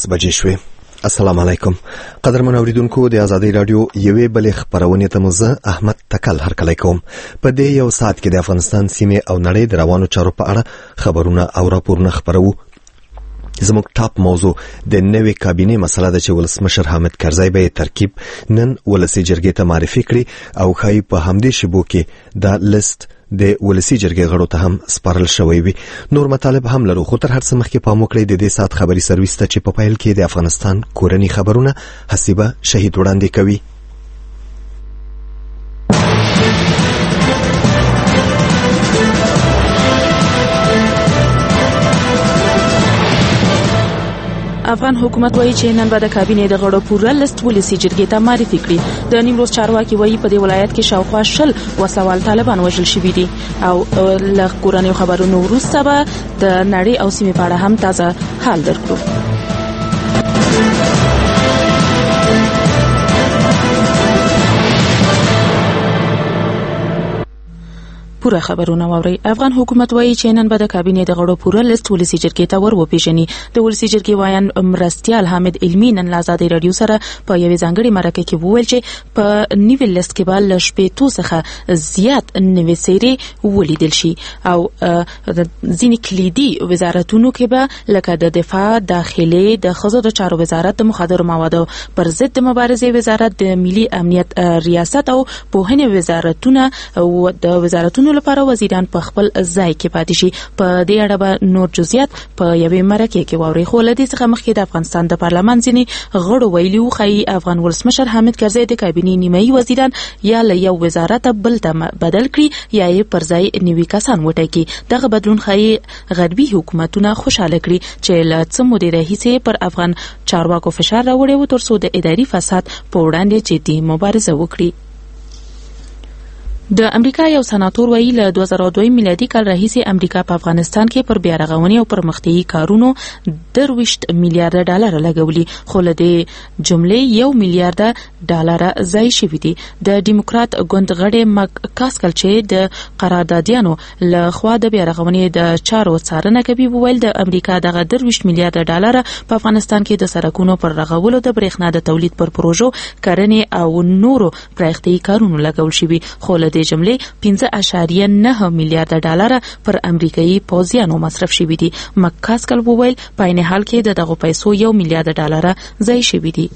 10 بجې شوې. السلام علیکم. قدرمن اوریدونکو، د آزادۍ رادیو یوې بلې خبرونه ته مزه احمد تکل هرکلی کوم. په دې یو ساعت کې د افغانستان سیمه او نړۍ د روانو چارو په اړه خبرونه او راپورونه خبرو. زموږ ټاپ موضوع د نوې کابینې مسله ده چې ولسمشر حامد کرزی به ترکیب نن ولسی جرګې ته معرفي کړي او خای په همدې شبو کې دا لیست د ولسی جرګې غړو ته هم سپارل شوی وي. نور مطالب هم لرو، خو تر هر څه مخکې پام وکړئ د دې سات خبري سرویس ته چې په پیل کې د افغانستان کورنی خبرونه حسیبه شهید وړاندې کوي. افغان حکومت وایي چې نن به د کابینې د غړو پوره لیست ولسی جرګې ته معرفي کړي. د نیمروز چارواکي وایي په دې ولایت کې شاوخوا 10 وسوال طالبان وژل شوي دي او له کورنیو خبرونو وروسته به د نړۍ او سیمې په اړه هم تازه حال درکړو. پوره خبرونه واوري. افغان حکومت وایي چې نن به د کابینې د غړو پوره لیست ولسی جرګې ته ور وپیژني. د ولسی جرګې وایان مرستیال حامد علمي نن له آزادۍ رادیو سره په یوې ځانګړې مرکه کې وویل چې په نیو لیست کې به له 15 څخه زیات نوې سیرې ولیدل شي او ځینې کلیدي وزارتونو کې به لکه د دفاع، داخلي، د ښځو د چارو وزارت، د مخدرو موادو پر ضد مبارزې وزارت، د ملي امنیت ریاست او پوهنې وزارتونه او د وزارتونو لپاره وزیران په خپل ځای کې پاتې شي. په دې اړه به نور جزئیات په یوې مرکه کې واوري. خو لدې څخه مخکې د افغانستان د پارلمان ځینې غړو ویلي وو چې افغان ولسمشر حامد کرزی د کابینې نیمایي وزیران یا له یو وزارت بل ته بدل کړي یا یې پر ځای نوي کسان وټاکي. دغه بدلون ښایي غربي حکومتونه خوشاله کړي چې له څه مودې راهیسې پر افغان چارواکو فشار راوړی و ترڅو د اداري فساد په وړاندې جدي مبارزه وکړي. د امریکا یو سناتور ویلي له 2002 میلادي کال راهیسې امریکا په افغانستان کې پر بیا رغونې او پرمختیایي کارونو 23 میلیارډ ډالر لګولي، خو له دې جملې 1 میلیارډ ډالر ضایع شوي دي. د ډیموکرات ګوند غړي مک کاسکل چې د قراردادیانو له خوا د بیا رغونې د چارو څارنه کوي وویل د امریکا دغه 23 میلیارډ ډالر په افغانستان کې د سړکونو پر رغولو، د برېښنا د تولید پر پروژو، کرنې او نورو پراختیایي کارونو لګول شوي، خو له جملې 15.9 میلیارډ ډالر پر امریکایي پوځیانو مصرف شوي دي. مک کاسکل وویل په عین حال کې دغه پیسو 1 میلیارډ ډالر ضایع شوي دي.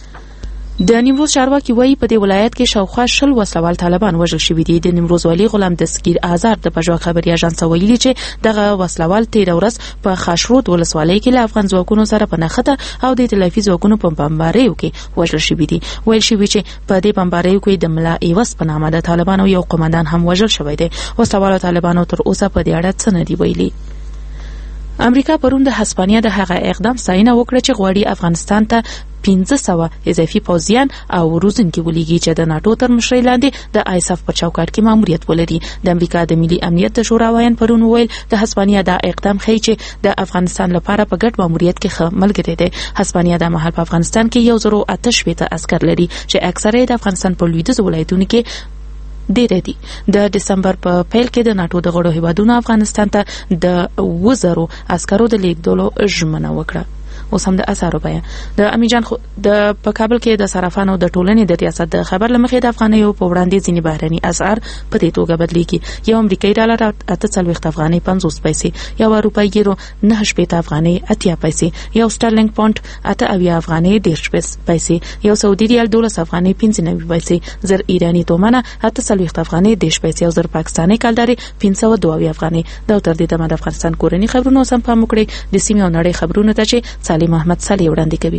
د نیمروز چارواکي وایي په دې ولایت کې شاوخوا 10 وسوال طالبان وژل شوي دي. د نیمروز والي غلام دستگیر آزاد د پژواک خبري اژانس ویلي چې دغه وسوال 13 ورځ په خاشرود ولسوالۍ کې له افغان ځواکونو سره په نښته او د ائتلافي ځواکونو په بمباریو کې وژل شوي دي. ویل شوي چې په دې بمباریو کې د ملا ایوس په نامه د طالبانو یو قومندان هم وژل شوی دی. وسوال طالبانو تر اوسه په دې اړه څه نه دی ویلي. امریکا پرون د هسپانیا د هغه اقدام ستاینه وکړه چې غواړي افغانستان ته 1500 اضافي پوځیان او روزنکي ولېږي چې د ناتو تر مشرۍ لاندې د آیساف په چوکاټ کې ماموریت ولري. د امریکا د ملي امنیت د شورا وایان پرون ویل د هسپانیا دا اقدام ښیي چې د افغانستان لپاره په ګډ ماموریت کې ښه ملګری دی. هسپانیا د مهال په افغانستان کې 1028 عسكر لري چې اکثره د افغانستان په لویدیځ ولایتونو کې ډېر دي. د دسمبر په پیل کې د ناتو د غړو هیوادونو افغانستان ته د 1000 عسکرو د لیږدولو ژمنه وکړه. اوس هم د اثارو بیان د امیجان د په کابل کې د صرافانو د ټولنې د ریاست د خبر لمخې د افغانیو په وړاندې ځینې بهرني اسعار په دې توګه بدلېږي. یو امریکایي ډالر 48 افغانۍ 50 پیسې، یو اروپایي یورو 9 افغانۍ 80 پیسې، یو سټرلینګ پاونډ 8 افغانۍ 10 پیسې، یو سعودي ریال 12 افغانۍ 95 پیسې، زر ایرانی تومنه 48 افغانۍ 10 پیسې او زر پاکستاني کلداري 502 افغانۍ. دا تر دې دمه د افغانستان کورنی خبرونو سم پام وکړئ. د سیمې او نړۍ خبرونه ته چې محمد صالح وړاندې کوي.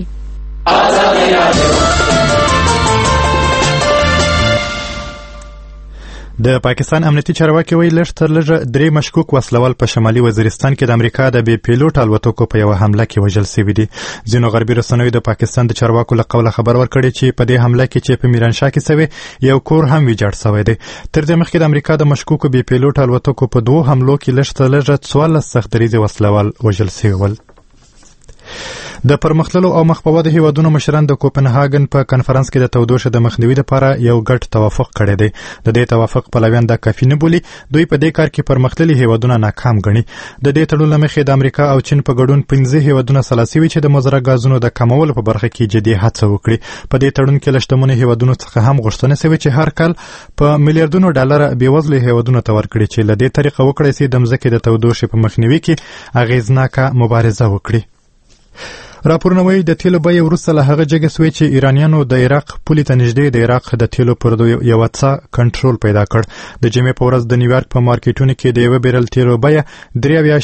د پاکستان امنیتي چارواکي وایي لږ تر لږه 3 مشکوک وسلوال په شمالي وزیرستان کې د امریکا د بي پیلوټ الوتکو په یو حمله کې وژل شوي دي. ځینو غربي رسنیو د پاکستان د چارواکو له قوله خبر ورکړی چې په دې حمله کې چې په میرانشاه کې شوی یو کور هم ویجاړ شوی دی. تر دې مخکې د امریکا د مشکوکو بي پیلوټ الوتکو په 2 حملو کې لږ تر لږه 14 سختدریځه وسلوال وژل شوي ول. د پرمختللو او مخ هیوادونو مشران د کوپنهاګن په کنفرانس کې د تودوخې د مخنیوي لپاره یو ګډ توافق کړی دی. د دې توافق پلویان دا کافي نه بولي. دوی په دې کار کې پرمختللي هیوادونه ناکام ګڼي. د دې تړون له مخې د امریکا او چین په ګډون 15 هیوادونه سلاسي وي چې د مضره غازونو د کمولو په برخه کې جدي هڅه وکړي. په دې تړون کې له شتمنو هیوادونو څخه هم غوښتنه شوې چې هر کال په میلیارډونو ډالر بېوزله هیوادونو ته ورکړي چې له دې طریقه وکړي چې د مځکې د تودوخې په مخنیوي کې اغیزناکه مبارزه وکړي. راپورونه وایي د تیلو بیې وروسته له هغه جګه سوې چې ایرانیانو د عراق پولې ته نږدې د عراق د تیلو پر یو څه کنټرول پیدا کړ. د جمعې په ورځ د نیویارک په مارکیټونو کې د یو بیرل تیلو بیه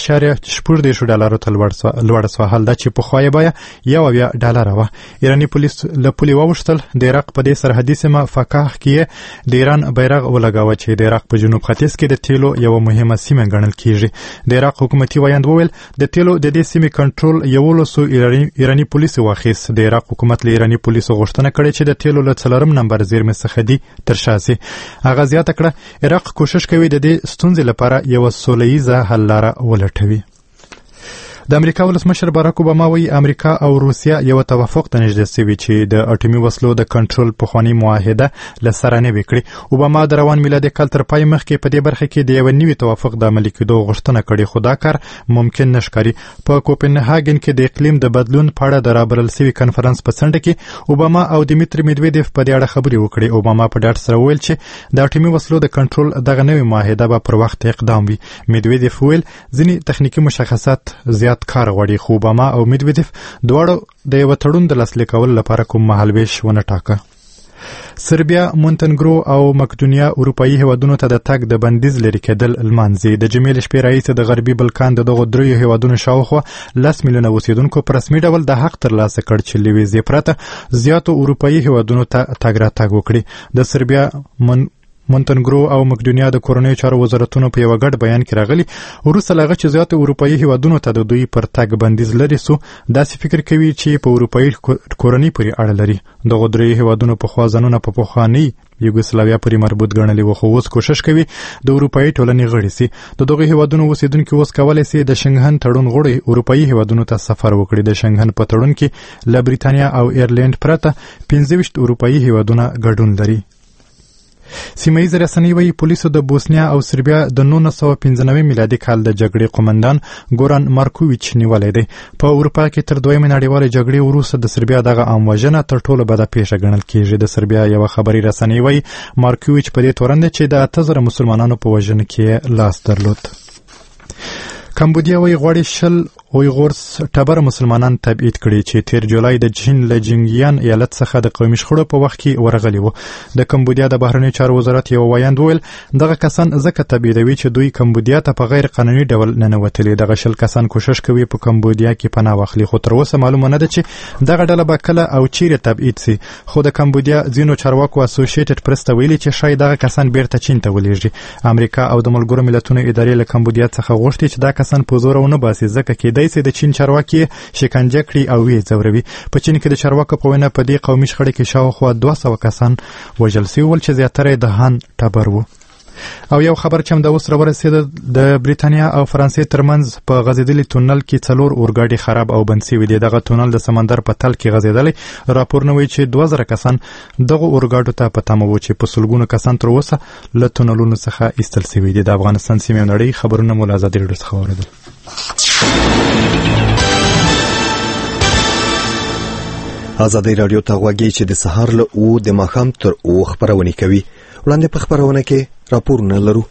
$3.14 ته لوړه سوه، حال دا چې پخوا یې بیه $1 وه. ایراني پولیس له پولې واوښتل. د عراق په دې سرحدي سیمه فکاح کې د ایران بیرغ ولګاوه چې د عراق په جنوب ختیځ کې د تیلو یو مهمه سیمه ګڼل کیږي. د عراق حکومتي ویاند وویل د تیلو د دې سیمې کنټرول ایرانی پولیسو واخیست. د عراق حکومت له ایرانی پولیسو غوښتنه کړې چې د تیلو له 4 نمبر زیرمې څخه دي تر شا سي. هغه زیاته کړه عراق کوشش کوي د دې ستونزې لپاره یو سولیزه حل لاره ولټوي. د امریکا ولسمشر باراک اوباما وایي امریکا او روسیا یو توافق ته نږدې شوي چې د اټومي وسلو د کنټرول پخواني معاهده له سره نوې کړي. اوباما د روان میلادي کال تر پای مخکې په دې برخه کې د یو نوي توافق د عملي کېدو غوښتنه کړې، خو دا کار ممکن نه ښکاري. په کوپنهاګن کې د اقلیم د بدلون په اړه د رابرل سوي کنفرانس په څنډه کې اوباما او دیمیتری میدویدیف په دې اړه خبرې وکړې. اوباما په ډاډ سره وویل چې د اټومي وسلو د کنټرول دغه نوې معاهده به پر وخت اقدام وي. میدویدیف وویل ځینې تخنیکي مشخصات زیات کار غواړي، خو اوباما او میدویدیف دواړو د یو تړون د لاسلیک کولو لپاره کوم مهالویش ونه ټاکه. سربیا، مونتنګرو او مقدونیا اروپایي هیوادونو ته د تګ د بندیز لرې کېدل لمانځي. د جمعې له شپې راهیسې د غربي بلکان د دغو دریو هیوادونو شاوخوا 10 میلیونه اوسېدونکو په رسمي ډول د حق ترلاسه کړ چې له ویزې پرته زیاتو اروپایي هیوادونو ته تګ راتګ وکړي. د سربیا، مونتنګرو او مقدونیا د کورنیو چارو وزارتونو په یو ګډ بیان کې راغلي وروسته له هغه چې زیاتو اروپایي هیوادونو ته د دوی پر تګ بندیز لري سو داسې فکر کوي چې په اروپایي کورنۍ پورې اړه لري. دغه درې هیوادونو پخوا ځانونه په پخواني یوګوسلاویا پورې مربوط ګڼلي وو، خو اوس کوشش کوي د اروپایي ټولنې غړي سي. د دغه هیوادونو اوسیدونکي اوس کولی سي د شنګهن تړون غړي اروپایي هیوادونو ته سفر وکړي. د شنګهن په تړون کې له بریتانیا او ایرلند پرته 25 اروپایي هیوادونه ګډون لري. سیمه‌ییزې رسنۍ وایي پولیسو د بوسنیا او سربیا د 1995 میلادي کال د جګړې قومندان ګوران مارکوویچ نیولی دی. په اروپا کې تر دویمې نړیوالې جګړې وروسته د سربیا دغه عام وژنه تر ټولو بده پیښه ګڼل کېږي. د سربیا یوه خبري رسنۍ وایي مارکوویچ په دې تورن دی چې د 8000 مسلمانانو په وژنه کې لاس درلود. کمبودیا وایي غواړي 10 اویغورس ټبر مسلمانان تبعید کړي چې تیر جولای د چین له جنګیان ایالت څخه د قومي شخړو په وخت کې ورغلي وو. د کمبودیا د بهرنیو چارو وزارت یو ویاند وویل دغه کسان ځکه تبعیدوي چې دوی کمبودیا ته په غیر قانوني ډول ننوتلي. دغه 10 کسان کوشش کوي په کمبودیا کې پناه واخلي، خو تر اوسه معلومه نه ده چې دغه ډله به کله او چیرې تبعید سي. خو د کمبودیا ځینو چارواکو اسوسییټډ پریس ته ویلي چې شاید دغه کسان بیرته چین ته ولېږي. امریکا او د ملګرو ملتونو ادارې له کمبودیا څخه غوښتي چې دا کسان په زور ونه باسي، ځکه کېدای سي د چین چارواکي شکنجه کړي او وی ځوروي. په چین کې د چارواکو په وینا په دې قومي شخړې کې شاوخوا 200 کسان وژل شوي ول چې زیاتره د هان ټبر وو. او یو خبر چې هم د اوس راورسېده د بریتانیا او فرانسې ترمنځ په غځېدلي تونل کې 4 اورګاډي خراب او بند شوي دي. دغه تونل د سمندر په تل کې غځېدلی. راپورونه وایي چې 2000 کسان دغه اورګاډو ته په تمه وو چې په سلګونو کسان تر اوسه له تونلونو څخه ایستل شوي دي. د افغانستان سیمې او نړۍ خبرونه مو له ازادي راډیو څخه واورېدل. ازادي راډیو ته غوږی چې د سهار له 9 د ماښام تر 9 خبرونه کوي. وړاندې په خبرونه کې راپورونه لرو.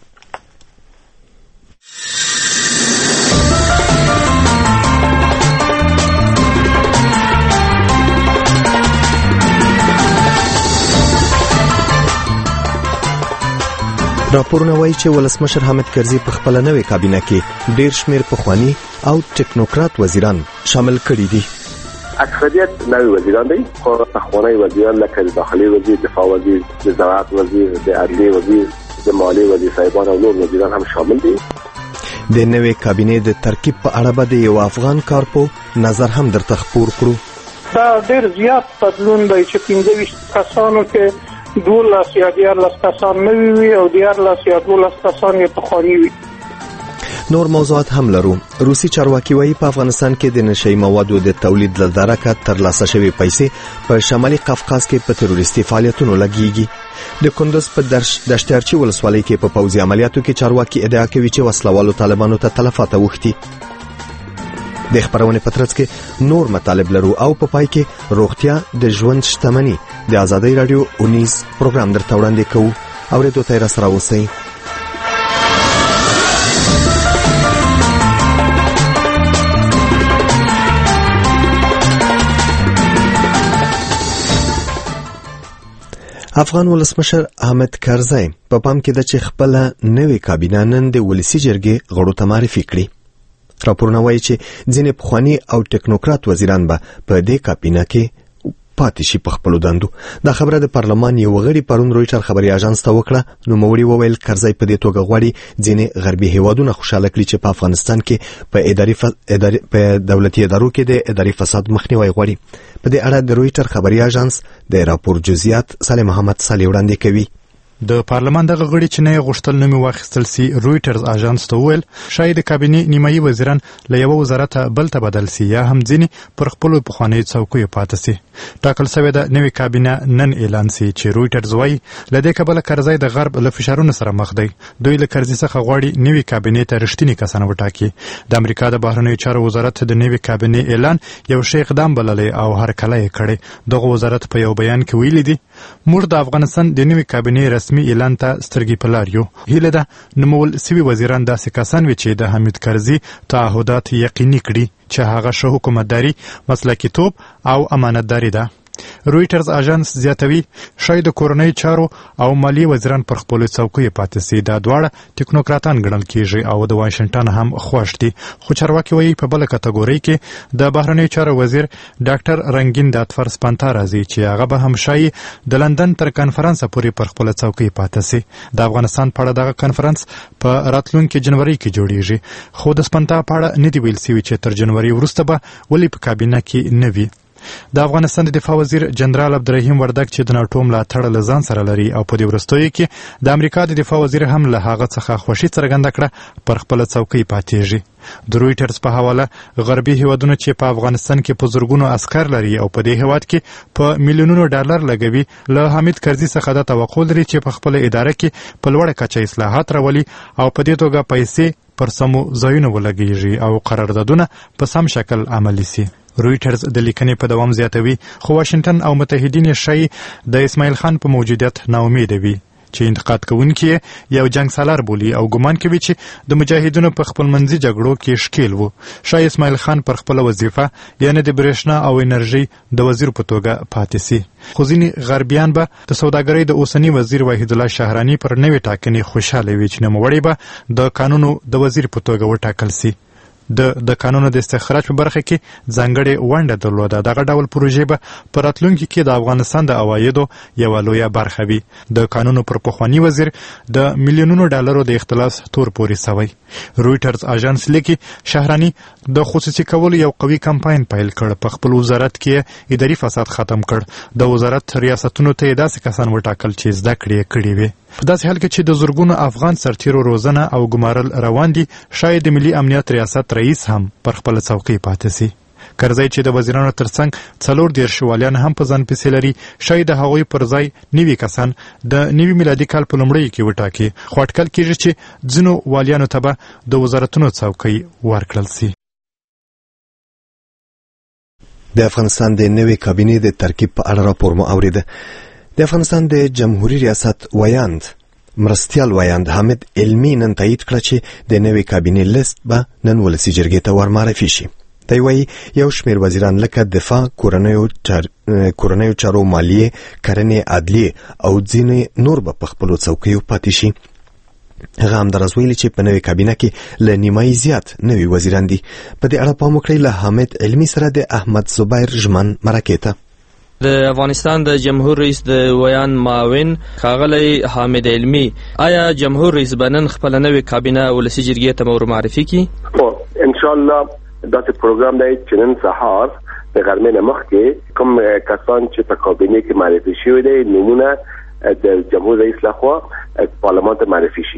راپورونه وایي چې ولسمشر حامد کرزي په خپل نوې کابینه کې ډېر شمېر پخواني او ټیکنوکرات وزیران شامل کړي دي. اکثریت نوی وزیران دي، خو پخوانی وزیران لکه داخلي وزیر، دفاع وزیر، د زراعت وزیر، د عدلیې وزیر، د مالیې وزیر صاحبان او نور وزیران هم شامل دي. د نوې کابینې د ترکیب په اړه به د یو افغان کارپو نظر هم درته خپور کړو. دا ډېر زیات بدلون دی چې 15 کسانو کې 12 یا 14 کسان نوي وي او 14 یا 12 کسان یې پخواني وي. نور موضوعات هم لرو. روسي چارواکي وایي په افغانستان کې د نشئی موادو د تولید له درکه ترلاسه شوی پیسې په شمالي قفقاز کې په تروریستي فعالیتونو لګیږي. د کندوز په دشتارچی ولسوالۍ کې په پوځي عملیاتو کې چارواکي ادعا کوي چې وسلوالو طالبانو ته تلفات اوښتي. د خبرونه پترڅ کې نور مطالب لرو او په پای کې روغتیا د ژوند شتمنۍ د آزادۍ رادیو 19 پروګرام درته وړاندې کوو. اوریدو ته راسره اوسئ. افغان ولسمشر احمد کرزی په پام کې د چې خپل نوې کابینه نن د ولسی جرګې غړو ته معرفي کړي. راپورونه وایي چې ځینې پخوانی او ټیکنوکرات وزیران به په دې کابینه کې پاتې شي په خپلو دندو. دا خبره د پارلمان یو غړي پرون رویټر خبري اژانس ته وکړه. نو موري وویل کرزی په دې توګه غواړي ځینې غربي هیوادونه خوشاله کړي چې په افغانستان کې په دولتي ادارو کې د اداري فساد مخنیوي غواړي. په دې اړه د رویټر خبري اژانس د راپور جزئیات صالح محمد صالح وړاندې کوي. د پارلمان دغه غړي چې نه غوښتل نومي واخیستل سي رویټرز اژانس ته ویل شاید د کابینې نیمایي وزیران له یو وزارت بل ته بدل سي یا هم ځینې پر خپل پخوانی څوکۍ پاتې سي. ټاکل شوی د نوې کابینه نن اعلان سي چې رویټرز وايي لدې کبل کرزی د غرب له فشارونو سره مخ دی. دوی له کرزی څخه غواړي نوې کابینې ته رښتینی کسان وټاکي. د امریکا د بهرنیو چارو وزارت د نوې کابینې اعلان یو شی اقدام بللی او هر کله یې کړی. دغه وزارت په یو بیان کې ویلي دي موږ د افغانستان د نوې کابینې رسمي اعلان ته سترګې په لار یو. هیله ده نومول سوي وزیران داسې کسان وي چې د حمید کرزي تعهدات یقیني کړي چې هغه ښه حکومتداري، مسلکیتوب او امانتداري ده. رویټرز اژانس زیاتوي شاید د کورنۍ چارو او مالی وزیران پر خپل څوکۍ پاتې سي. دا دواړه ټیکنوکراتان ګڼل کیږي او د واشنگټن هم خوښ دي. خو چارواکي وایي په بل کټګوري کې د بهرنیو چارو وزیر ډاکټر رنگین داتفر سپانتا راځي چې هغه به هم شای د لندن تر کانفرنس پورې پر خپل څوکۍ پاتې سي. د افغانستان په اړه دغه کانفرنس په راتلونکي جنوري کې جوړیږي. خو د سپانتا په اړه نه دی ویل سوي چې تر جنوري وروسته به ولې په کابینه کې نه وي. د افغانستان د دفاع وزیر جنرال عبدالرحیم وردګ چې د ناټو ملاتړ له ځان سره لري او په دې وروستیو کې د امریکا د دفاع وزیر هم له هغه څخه خوښي څرګنده کړه پر خپل څوکۍ پاتېږي. د رویټرز په حواله غربي هیوادونو چې په افغانستان کې په زرګونو عسکر لري او په دې هیواد کې په میلیونونو ډالر لګوي له حمید کرزي څخه د توقع لري چې په خپل اداره کې په لوړه کچه اصلاحات راولي او په دې توګه پیسې پر سمو ځایونو ولګیږي او قراردادونه په سم شکل عملي سي. رویټرز د لیکنې په دوام زیاتوي خو واشنگټن او متحدین یې شای د اسماعیل خان په موجودیت ناامید وي چې انتقاد کوونکي یو جنگ سالار بولی او ګمان کوي چې د مجاهدینو په خپلمنځي جګړو کې شکیل وو. شاه اسماعیل خان پر خپل وظیفه یعنی د برېښنا او انرژي د وزیر په توګه پاتې سي. خو ځینې غربیان به د سوداګرۍ د اوسنی وزیر وحید الله شهرانی پر نوې ټاکنې خوشاله وي چې نوموړی به د قانونو د وزیر په توګه وټاکل سي. د قانونو د استخراج په برخه کې ځانګړې ونډه درلوده. دغه ډول پروژې به په راتلونکي کې د افغانستان د عوایدو یوه لویه برخه وي. د قانونو پر پخوانی وزیر د میلیونونو ډالرو د اختلاس تور پورې سوی. رویټرز اژانس لیکي شهرانی د خصوصي کولو یو قوي کمپاین پیل کړ. په خپل وزارت کې اداري فساد ختم کړ. د وزارت ریاستونو ته داسې کسان وټاکل چې زده کړې کړې وي. په داسې حال کې چې د زرګونو افغان سرتیرو روزنه او ګمارل روان دي شاید د ملي امنیت ریاست رئیس هم پر خپل څوکۍ پاتې سي. کرزی چې د وزیرانو ترڅنګ 40 والیان هم په ځان پسې لري شاید د هغوی پر ځای نوي کسان د نوي میلادي کال په لومړیو کې وټاکي. خو اټکل کېږي چې ځینو والیانو ته به د وزارتونو څوکۍ ورکړل سي. د افغانستان د نوې کابینې د ترکیب په اړه راپور مو اوریده. د افغانستان د جمهوریت ریاست ویاند مرستیال ویاند حامد علمی نن تایید کړ چې د نوې کابینې لیست به نن ولسی جرګې ته ورمعرفي شي. دی وایي یو شمېر وزیران لکه دفاع، کورنیو چارو، مالیې، کرنې، عدلیې او ځینې نور به په خپلو څوکیو پاتې شي. هغه همداراز ویلي چې په نوې کابینه کې له نیمایي زیات نوي وزیران دي. په دې اړه پام وکړئ له حامد علمی سره د احمد زبیر ژمن مرکې ته. د افغانستان د جمهور رئیس د ویان معاون ښاغلی حامد علمی، آیا جمهور رئیس بنن خپل نوې کابینه ولسی جرګې ته ور معرفي کی؟ ان شاء الله دا پروګرام دی چې نن سهار د غرمې نه مخکې کوم کسان چې په کابینه کې معرفي شوي دي نمونه د جمهور رئیس لخوا پارلمان ته معرفي شي.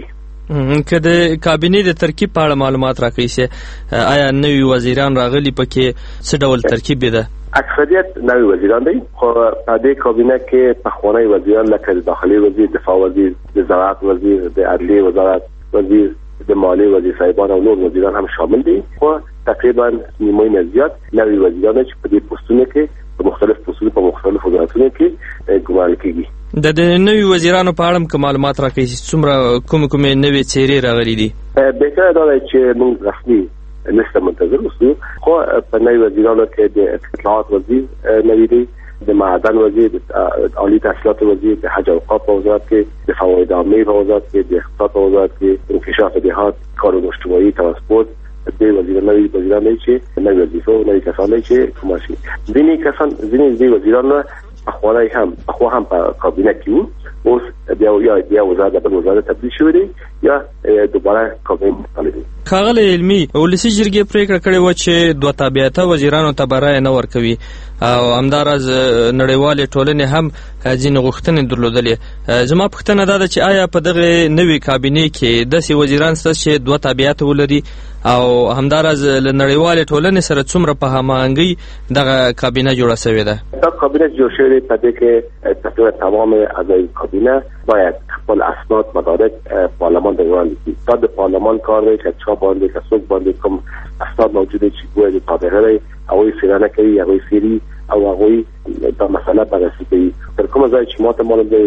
که د کابینې د ترکیب په اړه معلومات راکړئ چې آیا نوي وزیران راغلي پکې څه ډول ترکیب ده؟ اکثریت نوي وزیران دي، خو په دې کابینه کې پخوانی وزیران لکه داخلي وزیر، دفاع وزیر، د زراعت وزیر، د عدلیې وزارت وزیر، د مالیې وزیر صاحبان او نور وزیران هم شامل دي. خو تقریبا نیمه نه زیات نوي وزیران چې په دې پوسټونو کې په مختلف پوسټونو په مختلف وزارتونو کې ګمارل کیږي. د نوي وزیرانو په اړه کوم معلومات راکړئ چې څومره کومې نوې څېرې راغلي دي؟ بهتره دا دی چې موږ رسمي لسته منتظر اوسو. خو په نوي وزیرانو کې د اطلاعات وزیر نوي دی، د معدن وزیر، د عالی تحصیلات وزیر، د حج او اوقاف په وزارت کې، د فواید عامه په وزارت کې، د اقتصاد په وزارت کې، انکشاف دهات، کارونه اجتماعي، ترانسپورت د وزیرانو چې نوي وظیفه نوي کسان چې کوماشي ځینې وزیران اخوا هم په کابینه کې وو، اوس بیا وزارت بل وزارت تبدیل شوی دی یا دوباره کابینه طالبي. ښاغلی علمي، ولسي جرګې پریکړه کړې و چې دوه تابعیته وزیرانو ته برای نه ورکوي او همداراز نړیوالې ټولنې هم ځینې غوښتنې درلودلې. زما پوښتنه دا ده چې آیا په دغه نوې کابینې کې داسې وزیران شته چې دوه تابعیت ولري او همداراز له نړیوالې ټولنې سره څومره په هماهنګۍ دغه کابینه جوړه شوې ده؟ دا کابینه جوړ شوې ده په دې کې تقریبا تمام اعضای کابینه باید خپل اسناد مدارک پارلمان ته وړاندې کړي. دا د پارلمان کار دی چې چا باندې څوک باندې کوم اسناد موجوده چې ګویا د تابعه لري او یې څېړنه کوي، هغه سری او هغه دا مسله بررسي کوي. تر کومه ځای چې ماته معلوم دی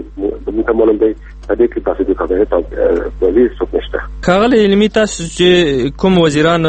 په دې کې تاسو د کابینه وزیر څوک نشته. ښاغلی علمي، تاسو چې کوم وزیرانو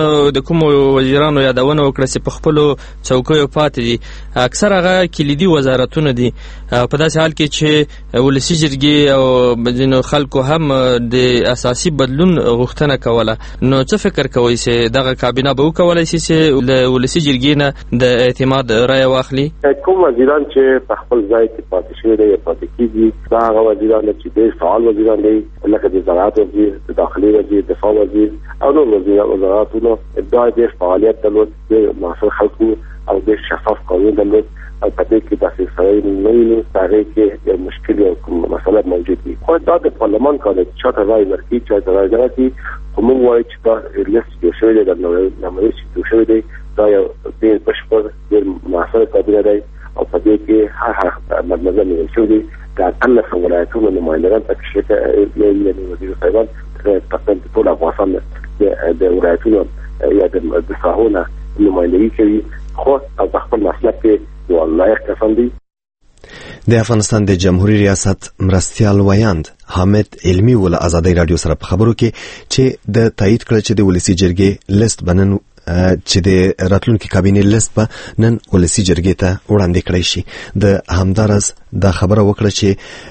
یادونه وکړه چې په خپلو څوکیو پاتې دي، اکثر هغه کلیدي وزارتونه دي. په داسې حال کې چې ولسي جرګې او ځینو خلکو هم د اساسي بدلون غوښتنه کوله، نو څه فکر کوئ چې دغه کابینه به وکولای شي چې له ولسي جرګې نه د اعتماد رایه واخلي؟ کوم وزیران چې په خپل ځای کې پاتې شوي دي یا پاتې کیږي، دا هغه وزیران چې ډېر فعال وزیران دي، لکه د زراعت وزیر، د داخلي وزیر، دفاع وزیر او نور وزارتونو دا ډېر فعالیت درلود، ډېر معاصر خلکو او ډېر شفاف قانون درلود او په دې کې داسې سړی نه وینو چې هغې کې یو مشکل یا کوم مسله موجود وي. خو دا د پارلمان کار دی چې چا ته رایې ورکړي، چا ته رایې نه ورکړي. خو موږ وایو چې دا لیست جوړ شوی دی، دا نمایش چې جوړ شوی دی، دا یو ډېر بشپړ ډېر معاصر کابینه دی او په دې کې هر مدنظر نیول شوی دی. د 18 ولایتونو نمایندګان پکې شته، یعنې وزیر صاحبان تقریبا ټول افغانستان د ولایتونو یا د ساحو نه نمایندګي کوي، خو او په خپل مسلک کې یو لایق کسان دي. د افغانستان د جمهوریت ریاست مرستیال ویاند حامد علمي ول آزادۍ رادیو سره په خبرو کې چې د تایید کړ چې د ولسي جرګې لیست بنن چې د راتلونکي کابینې لیست به نن ولسي جرګې ته وړاندې کړی شي. د همدارس دا خبره وکړه چې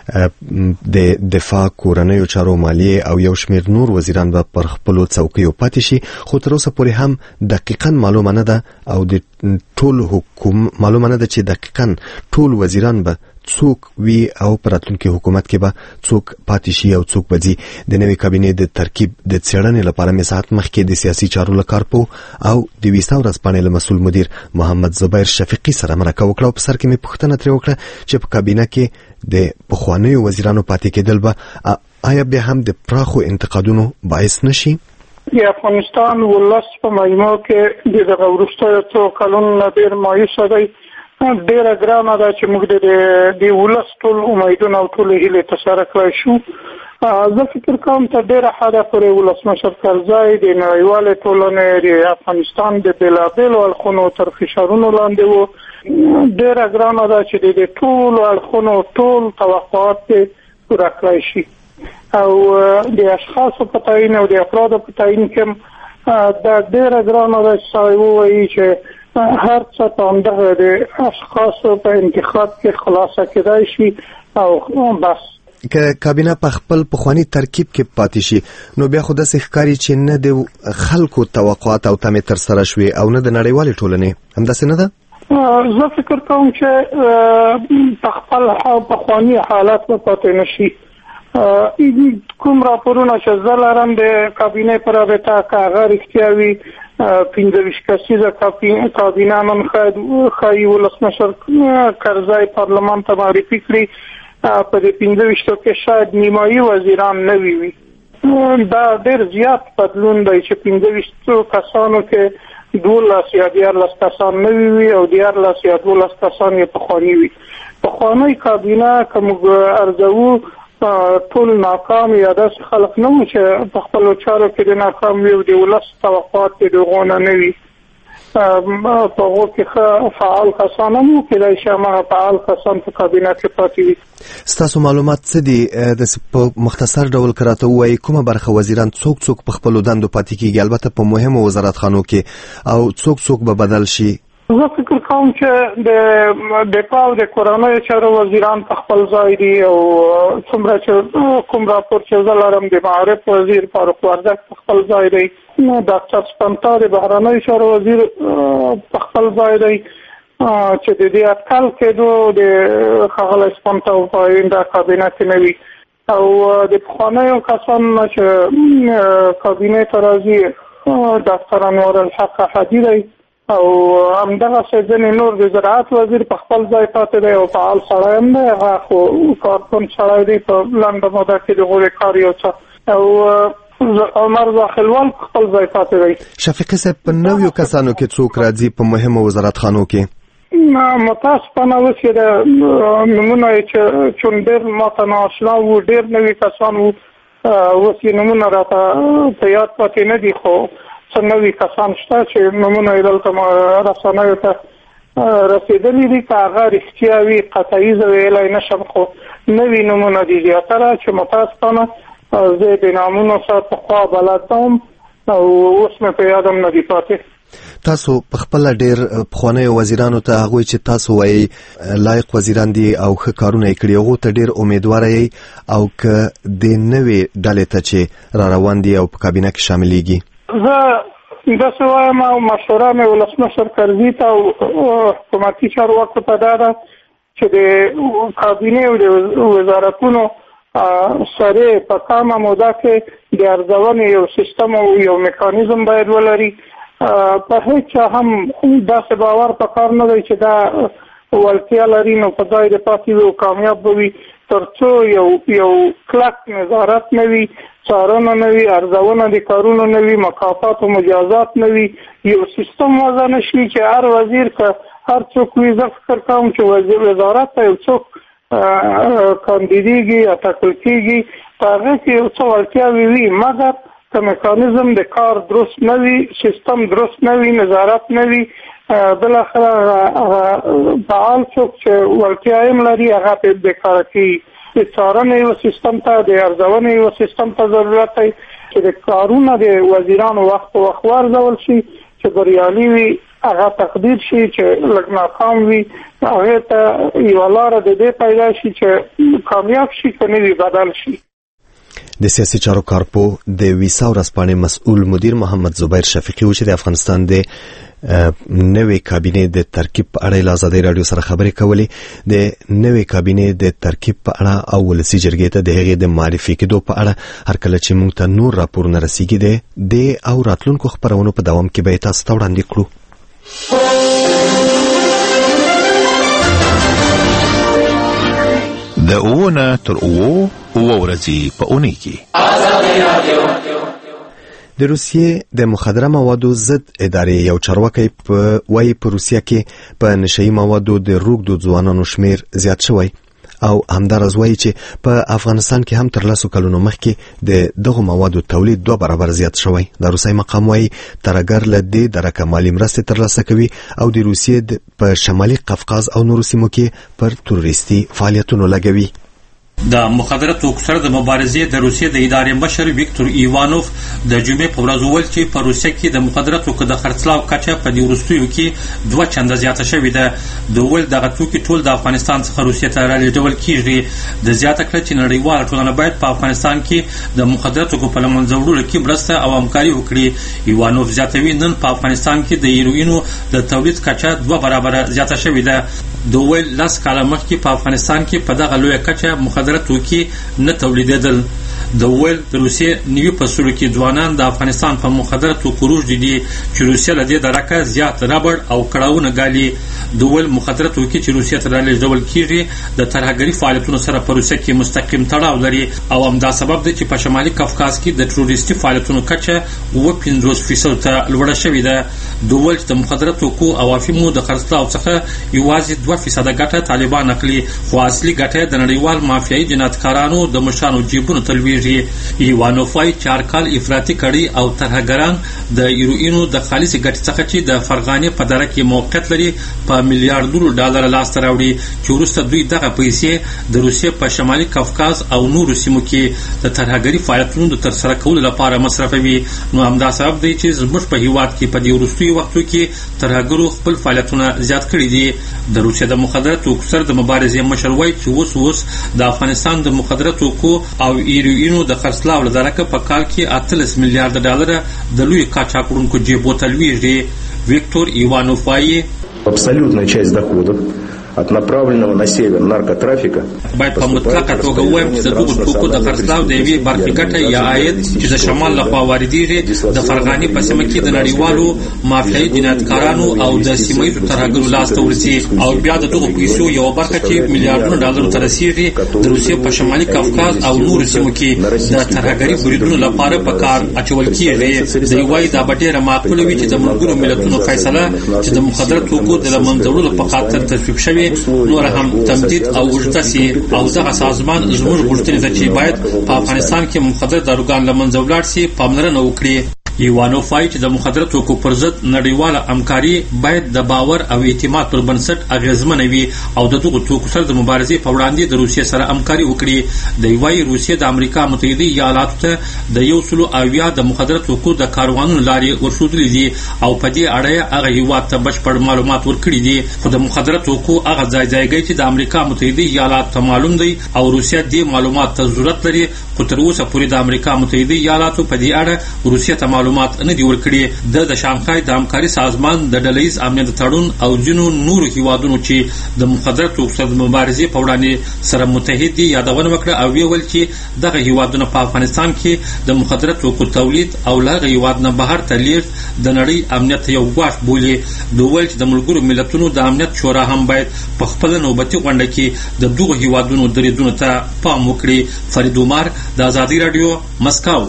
د دفاع، کورنیو چارو، مالیې او یو شمېر نور وزیران به پر خپلو څوکیو پاتې شي، خو تر اوسه پورې هم دقیقاً معلومه نه ده او د ټول معلومه نه ده چې دقیقاً ټول وزیران به څوک وی او پر راتلونکي حکومت کې به څوک پاتې شي او څوک به ځي. د نوې کابینې د ترکیب د څېړنې لپاره مې ساعت مخکې د سیاسي چارو له کارپو او د ویسا ورځپاڼې له مسؤل مدیر محمد زبیر شفیقي سره مرکه وکړه او په سر کې مې پوښتنه ترې وکړه چې په کابینه کې د پخوانیو وزیرانو پاتې کېدل به آیا بیا هم د پراخو انتقادونو باعث نشي؟ د افغانستان ولس په مجموع کې دغه وروستیو څو کلونو نه ډېر مایوسه دی. ډېره ګرانه ده چې موږ د ولس ټول امیدونه او ټولې هیلې ترسره کړای شو. زه فکر کوم تر ډېره حده پورې ولسمشر کرزی د نړیوالې ټولنې د افغانستان د بېلابېلو اړخونو تر فشارونو لاندې و. ډېره ګرانه ده چې د ټولو اړخونو ټول توقعات پوره کړای شي او د اشخاصو په تعیین او د افرادو په تعیین کې دا ډېره ګرانه ده چې سړی ووایي چې هر څه په همدغه د اشخاصو په انتخاب کې خلاصه کېدای شي او بس. که کابینه په خپل پخوانی ترکیب کې پاتې شي نو بیا خو داسې ښکاري چې نه د خلکو توقعات او تمې ترسره شوي او نه د نړیوالې ټولنې، همداسې نه ده؟ زه فکر کوم چې په خپل پخوانی حالت به پاتې نشي. کوم راپورونه چې زه لرم د کابینې په رابطه که هغه رښتیا وي 15 کسیزه کابینه نن ښایي ولسمشر کرزی پارلمان ته معرفي کړي. په دې 15 کې شاید نیمایي وزیران نوي وي. دا ډېر زیات بدلون دی چې 25 کسانو کې 12 یا 14 کسان نوي وي او 14 یا 12 کسان یې پخواني وي. پخوانی کابینه که موږ ارزوو ټول ناکام یا داسې خلک نه وو چې په خپلو چارو کې د ناکام وي او د ولس توقعات یې د هغو نه وي. په هغو کې فعال کسان هم وو، کېدای شي هماغه فعال کسان په کابینه کې پاتې وي. ستاسو معلومات څه دي؟ په مختصر ډول که راته ووایي کومه برخه وزیران څوک په خپلو دندو پاتې کېږي، البته په مهمو وزارتخانو کې، او څوک به بدل شي؟ زه فکر کوم چې د دفاع او د کورنیو چارو وزیران په خپل ځای دي او څومره چې کوم راپور چې زه لرم د معارف وزیر فاروق وردک په خپل ځای دی، ډاکټر سپنتا د بهرنیو چارو وزیر په خپل ځای دی چې د دې اټکل کېدو د ښاغلی سپنتا په آینده کابینه کې نه وي او د پخوانیو کسانو چې کابینې ته راځي ډاکټر انور الحق احدي دی او همدغه ځینې نور د زراعت وزیر په خپل ځای پاتې دی او فعال سړی هم دی، هغه خو کارکن سړی دی په لنډه موده کې د هغوی کار یو څه او عمر داخلوال په خپل ځای پاتې دی. شفیقي صاحب، په نویو کسانو کې څوک راځي په مهمو وزارتخانو کې؟ متاسفانه اوس یې د نومونه چې چون ډېر ماته نااشنا وو، ډېر نوي کسان وو، اوس یې نومونه راته په یاد پاتې نه دي، خو څه نوي کسان شته چې نومونه یې دلته رسنیو ته رسېدلي دي. که هغه رښتیا وي قطعي زه ویلی نه شم، خو نوي نومونه دي زیاتره چې متاسفانه زه د نامونو سره پخوا بلد وم او اوس مې په یاد هم نه دي پاتې. تاسو په خپله ډېر پخوانیو وزیرانو ته، هغوی چې تاسو وایي لایق وزیران دي او ښه کارونه یې کړي، هغو ته ډېر امیدواره یې او که د نوې ډلې ته چې را روان دي او په کابینه کې شاملېږي؟ زه داسې وایم او مشوره مې ولسمشر کرزي ته او حکومتي چارواکو ته دا ده چې د کابینې او د وزارتونو سره په کمه موده کې د ارزونې یو سیستم او یو میکانیزم باید ولري. په هیڅ هم داسې باور په کار نه دی چې دا وړتیا لري نو په ځای د پاتې وي او کامیاب به وي، تر څو یو کلک نظارت نه وي، څارنه نه وي، ارزونه د کارونو نه وي، مکافات او مجازات نه وي، یو سیستم وضع نه شي چې هر وزیر که هر څوک وي. زه فکر کوم چې وزارت ته یو څوک کاندیدېږي یا ټاکل کېږي په هغه کې یو څه وړتیاوې وي، مګر که میکانیزم د کار درست نه وي، سیستم درست نه وي، نظارت نه وي، بالاخره فعال څوک چې وړتیا یې هم لري هغه پرې بېکاره کېږي. د څارنې یو سیستم ته، د ارزونې یو سیستم ته ضرورت دی چې د کارونه د وزیرانو وخت په وخت وارزول شي، چې بریالي وي هغه تقدیر شي، چې لږ ناکام وي هغې ته یوه لاره د دې پیدا شي چې کامیاب شي، که نه وي بدل شي. د سیاسي چارو کارپو د ویسا ورځپاڼې مسؤل مدیر محمد زبیر شفیقي و چې د افغانستان د نوې کابینې د ترکیب په اړه له ازادۍ راډیو سره خبرې کولې. د نوې کابینې د ترکیب په اړه او ولسي جرګې ته د هغې د معرفي کېدو په اړه هر کله چې موږ ته نور راپورونه رسیږي د او راتلونکو خبرونو په دوام کې به تاسو ته وړاندې کړو. د اوونه تر اوو ورځې په اونۍ کې د روسیې د مخدره موادو ضد ادارې یو چارواکي وایي په روسیه کې په نشهیي موادو د روږدو ځوانانو شمیر زیات شوی او همدارس وایي چې په افغانستان کې هم تر 10 کلونو مخکې د دغه موادو تولید 2 برابر زیات شوی. د روسي مقام وایي ترګر له دې درکه مالی مرستې ترلاسه کوي او د روسیې په شمالي قفقاز او نورو سیمو کې پر تروریستي فعالیتونو لګوي. د مخدره توکو سره د مبارزې د روسیې د ادارې مشر ویکتور ایوانوف د جمعې په ورځ وویل چې په روسیه کې د مخدره توکو د خرڅلاو کچه په دې وروستیو کې 2 چنده زیاته شوې ده. د ویل دغه توکي ټول د افغانستان څخه روسیې ته رالیږدول کیږي. د زیاته کړه چې نړیواله ټولنه باید په افغانستان کې د مخدره توکو په له منځه وړلو کې مرسته او همکاري وکړي. ایوانوف زیاتوي نن په افغانستان کې د هیروینو د تولید کچه 2 برابره زیاته شوې ده. د ویل 10 کاله مخکې په افغانستان کې په دغه لویه کچه مخدره توکي نه تولیدېدل. د ویل د روسیې نیو پسولو کې ځوانان د افغانستان په مخدره توکو روږدي دي چې روسیه له دې درکه زیات ربړ او کړاوونه ګالي. د ویل مخدره توکي چې روسیې ته رالیږدول کیږي د ترهګري فعالیتونو سره په روسیه کې مستقیم تړاو لري او همدا سبب دی چې په شمالي کافکاز کې د تروریستي فعالیتونو کچه 50% ته لوړه شوې ده. د ویل چې د مخدره توکو او افیمو د خرڅلاو څخه یوازې 2% ګټه طالبان اخلي، خو اصلي ګټه د نړیوال مافیایي جنایتکارانو د مشرانو جیبونو ته لویږي. ایوانوف وايي چې هر کال افراطي کړي او ترهګران د هیروینو د خالصې ګټې څخه چې د فرغانې په دره کې موقعیت لري په میلیارډونو ډالر لاسته راوړي چې وروسته دوی دغه پیسې د روسیې په شمالي کافکاز او نورو سیمو کې د ترهګري فعالیتونو د ترسره کولو لپاره مصرفوي. نو همدا سبب دی چې زموږ په هیواد کې په دې وروستیو وختو کې ترهګرو خپل فعالیتونه زیات کړي دي. د روسیې د مخدره توکو سره د مبارزې مشر وایي چې اوس د افغانستان د مخدره توکو او هیروینو د خرڅلاو له درکه په کال کې 18 میلیارډ ډالر د لوی قاچاقونکو جیبو ته لویږي. ویکتور ایوانوف وايي абсолютная часть доходов от направленного на север наркотрафика باید په مطلقه توګه ووایم چې د دغو توکو د خرڅلاو د یوې برخې ګټه یا عاید چې د شمال لخوا واردېږي د فرغانې په سیمه کې د نړیوالو مافیایي جنایتکارانو او د سیمه ییزو ترهګرو لاسته ورځي او بیا د دغو پیسو یوه برخه چې میلیارډونو ډالرو ته رسېږي د روسیې په شمالي کافکاز او نورو سیمو کې د ترهګري بریدونو لپاره په کار اچول کېږي. دوی وایي دا به ډېره معقوله وي چې د ملګرو ملتونو فیصله چې د مخدره توکو د له منځه وړلو په خاطر تصویب شوې نور هم تمدید او اوږده سي او دغه سازمان زموږ غوښتنې ده چې باید په افغانستان کې مخدر داروګان له منځه ولاړ سي پاملرنه وکړي. ایوانوف وايي چې د مخدره توکو پر ضد نړیواله همکاري باید د باور او اعتماد پر بنسټ اغیزمنه وي او د دغو توکو سره د مبارزې په وړاندې د روسیې سره همکاري وکړي. دوی وايي روسیې د امریکا متحده ایالاتو ته د 180 د مخدره توکو د کاروانونو لارې ورښودلې دي او په دې اړه هغه هیواد ته بشپړ معلومات ورکړي دي، خو د مخدره توکو هغه ځایګی چې د امریکا متحده ایالاتو ته معلوم دی او روسیه دې معلومات ته ضرورت لري، خو تر اوسه پورې د امریکا متحده ایالاتو په دې اړه روسیې ته معلومات نه دي ورکړي. د شانګهای د همکاري سازمان د ډلهییز امنیت تړون او ځینو نورو هیوادونو چې د مخدره توکو سره د مبارزې په وړاندې سره متحد دي یادونه وکړه او ویل چې دغه هیوادونه په افغانستان کې د مخدره توکو تولید او له هغه هیواد نه بهر ته لیږد د نړۍ امنیت یو ګواښ بولي. دوی ویل چې د ملګرو ملتونو د امنیت شورا هم باید په خپله نوبتي غونډه کې د دغو هیوادونو دریدونو ته پام وکړي. فرید عمر د ازادي راډیو مسکو.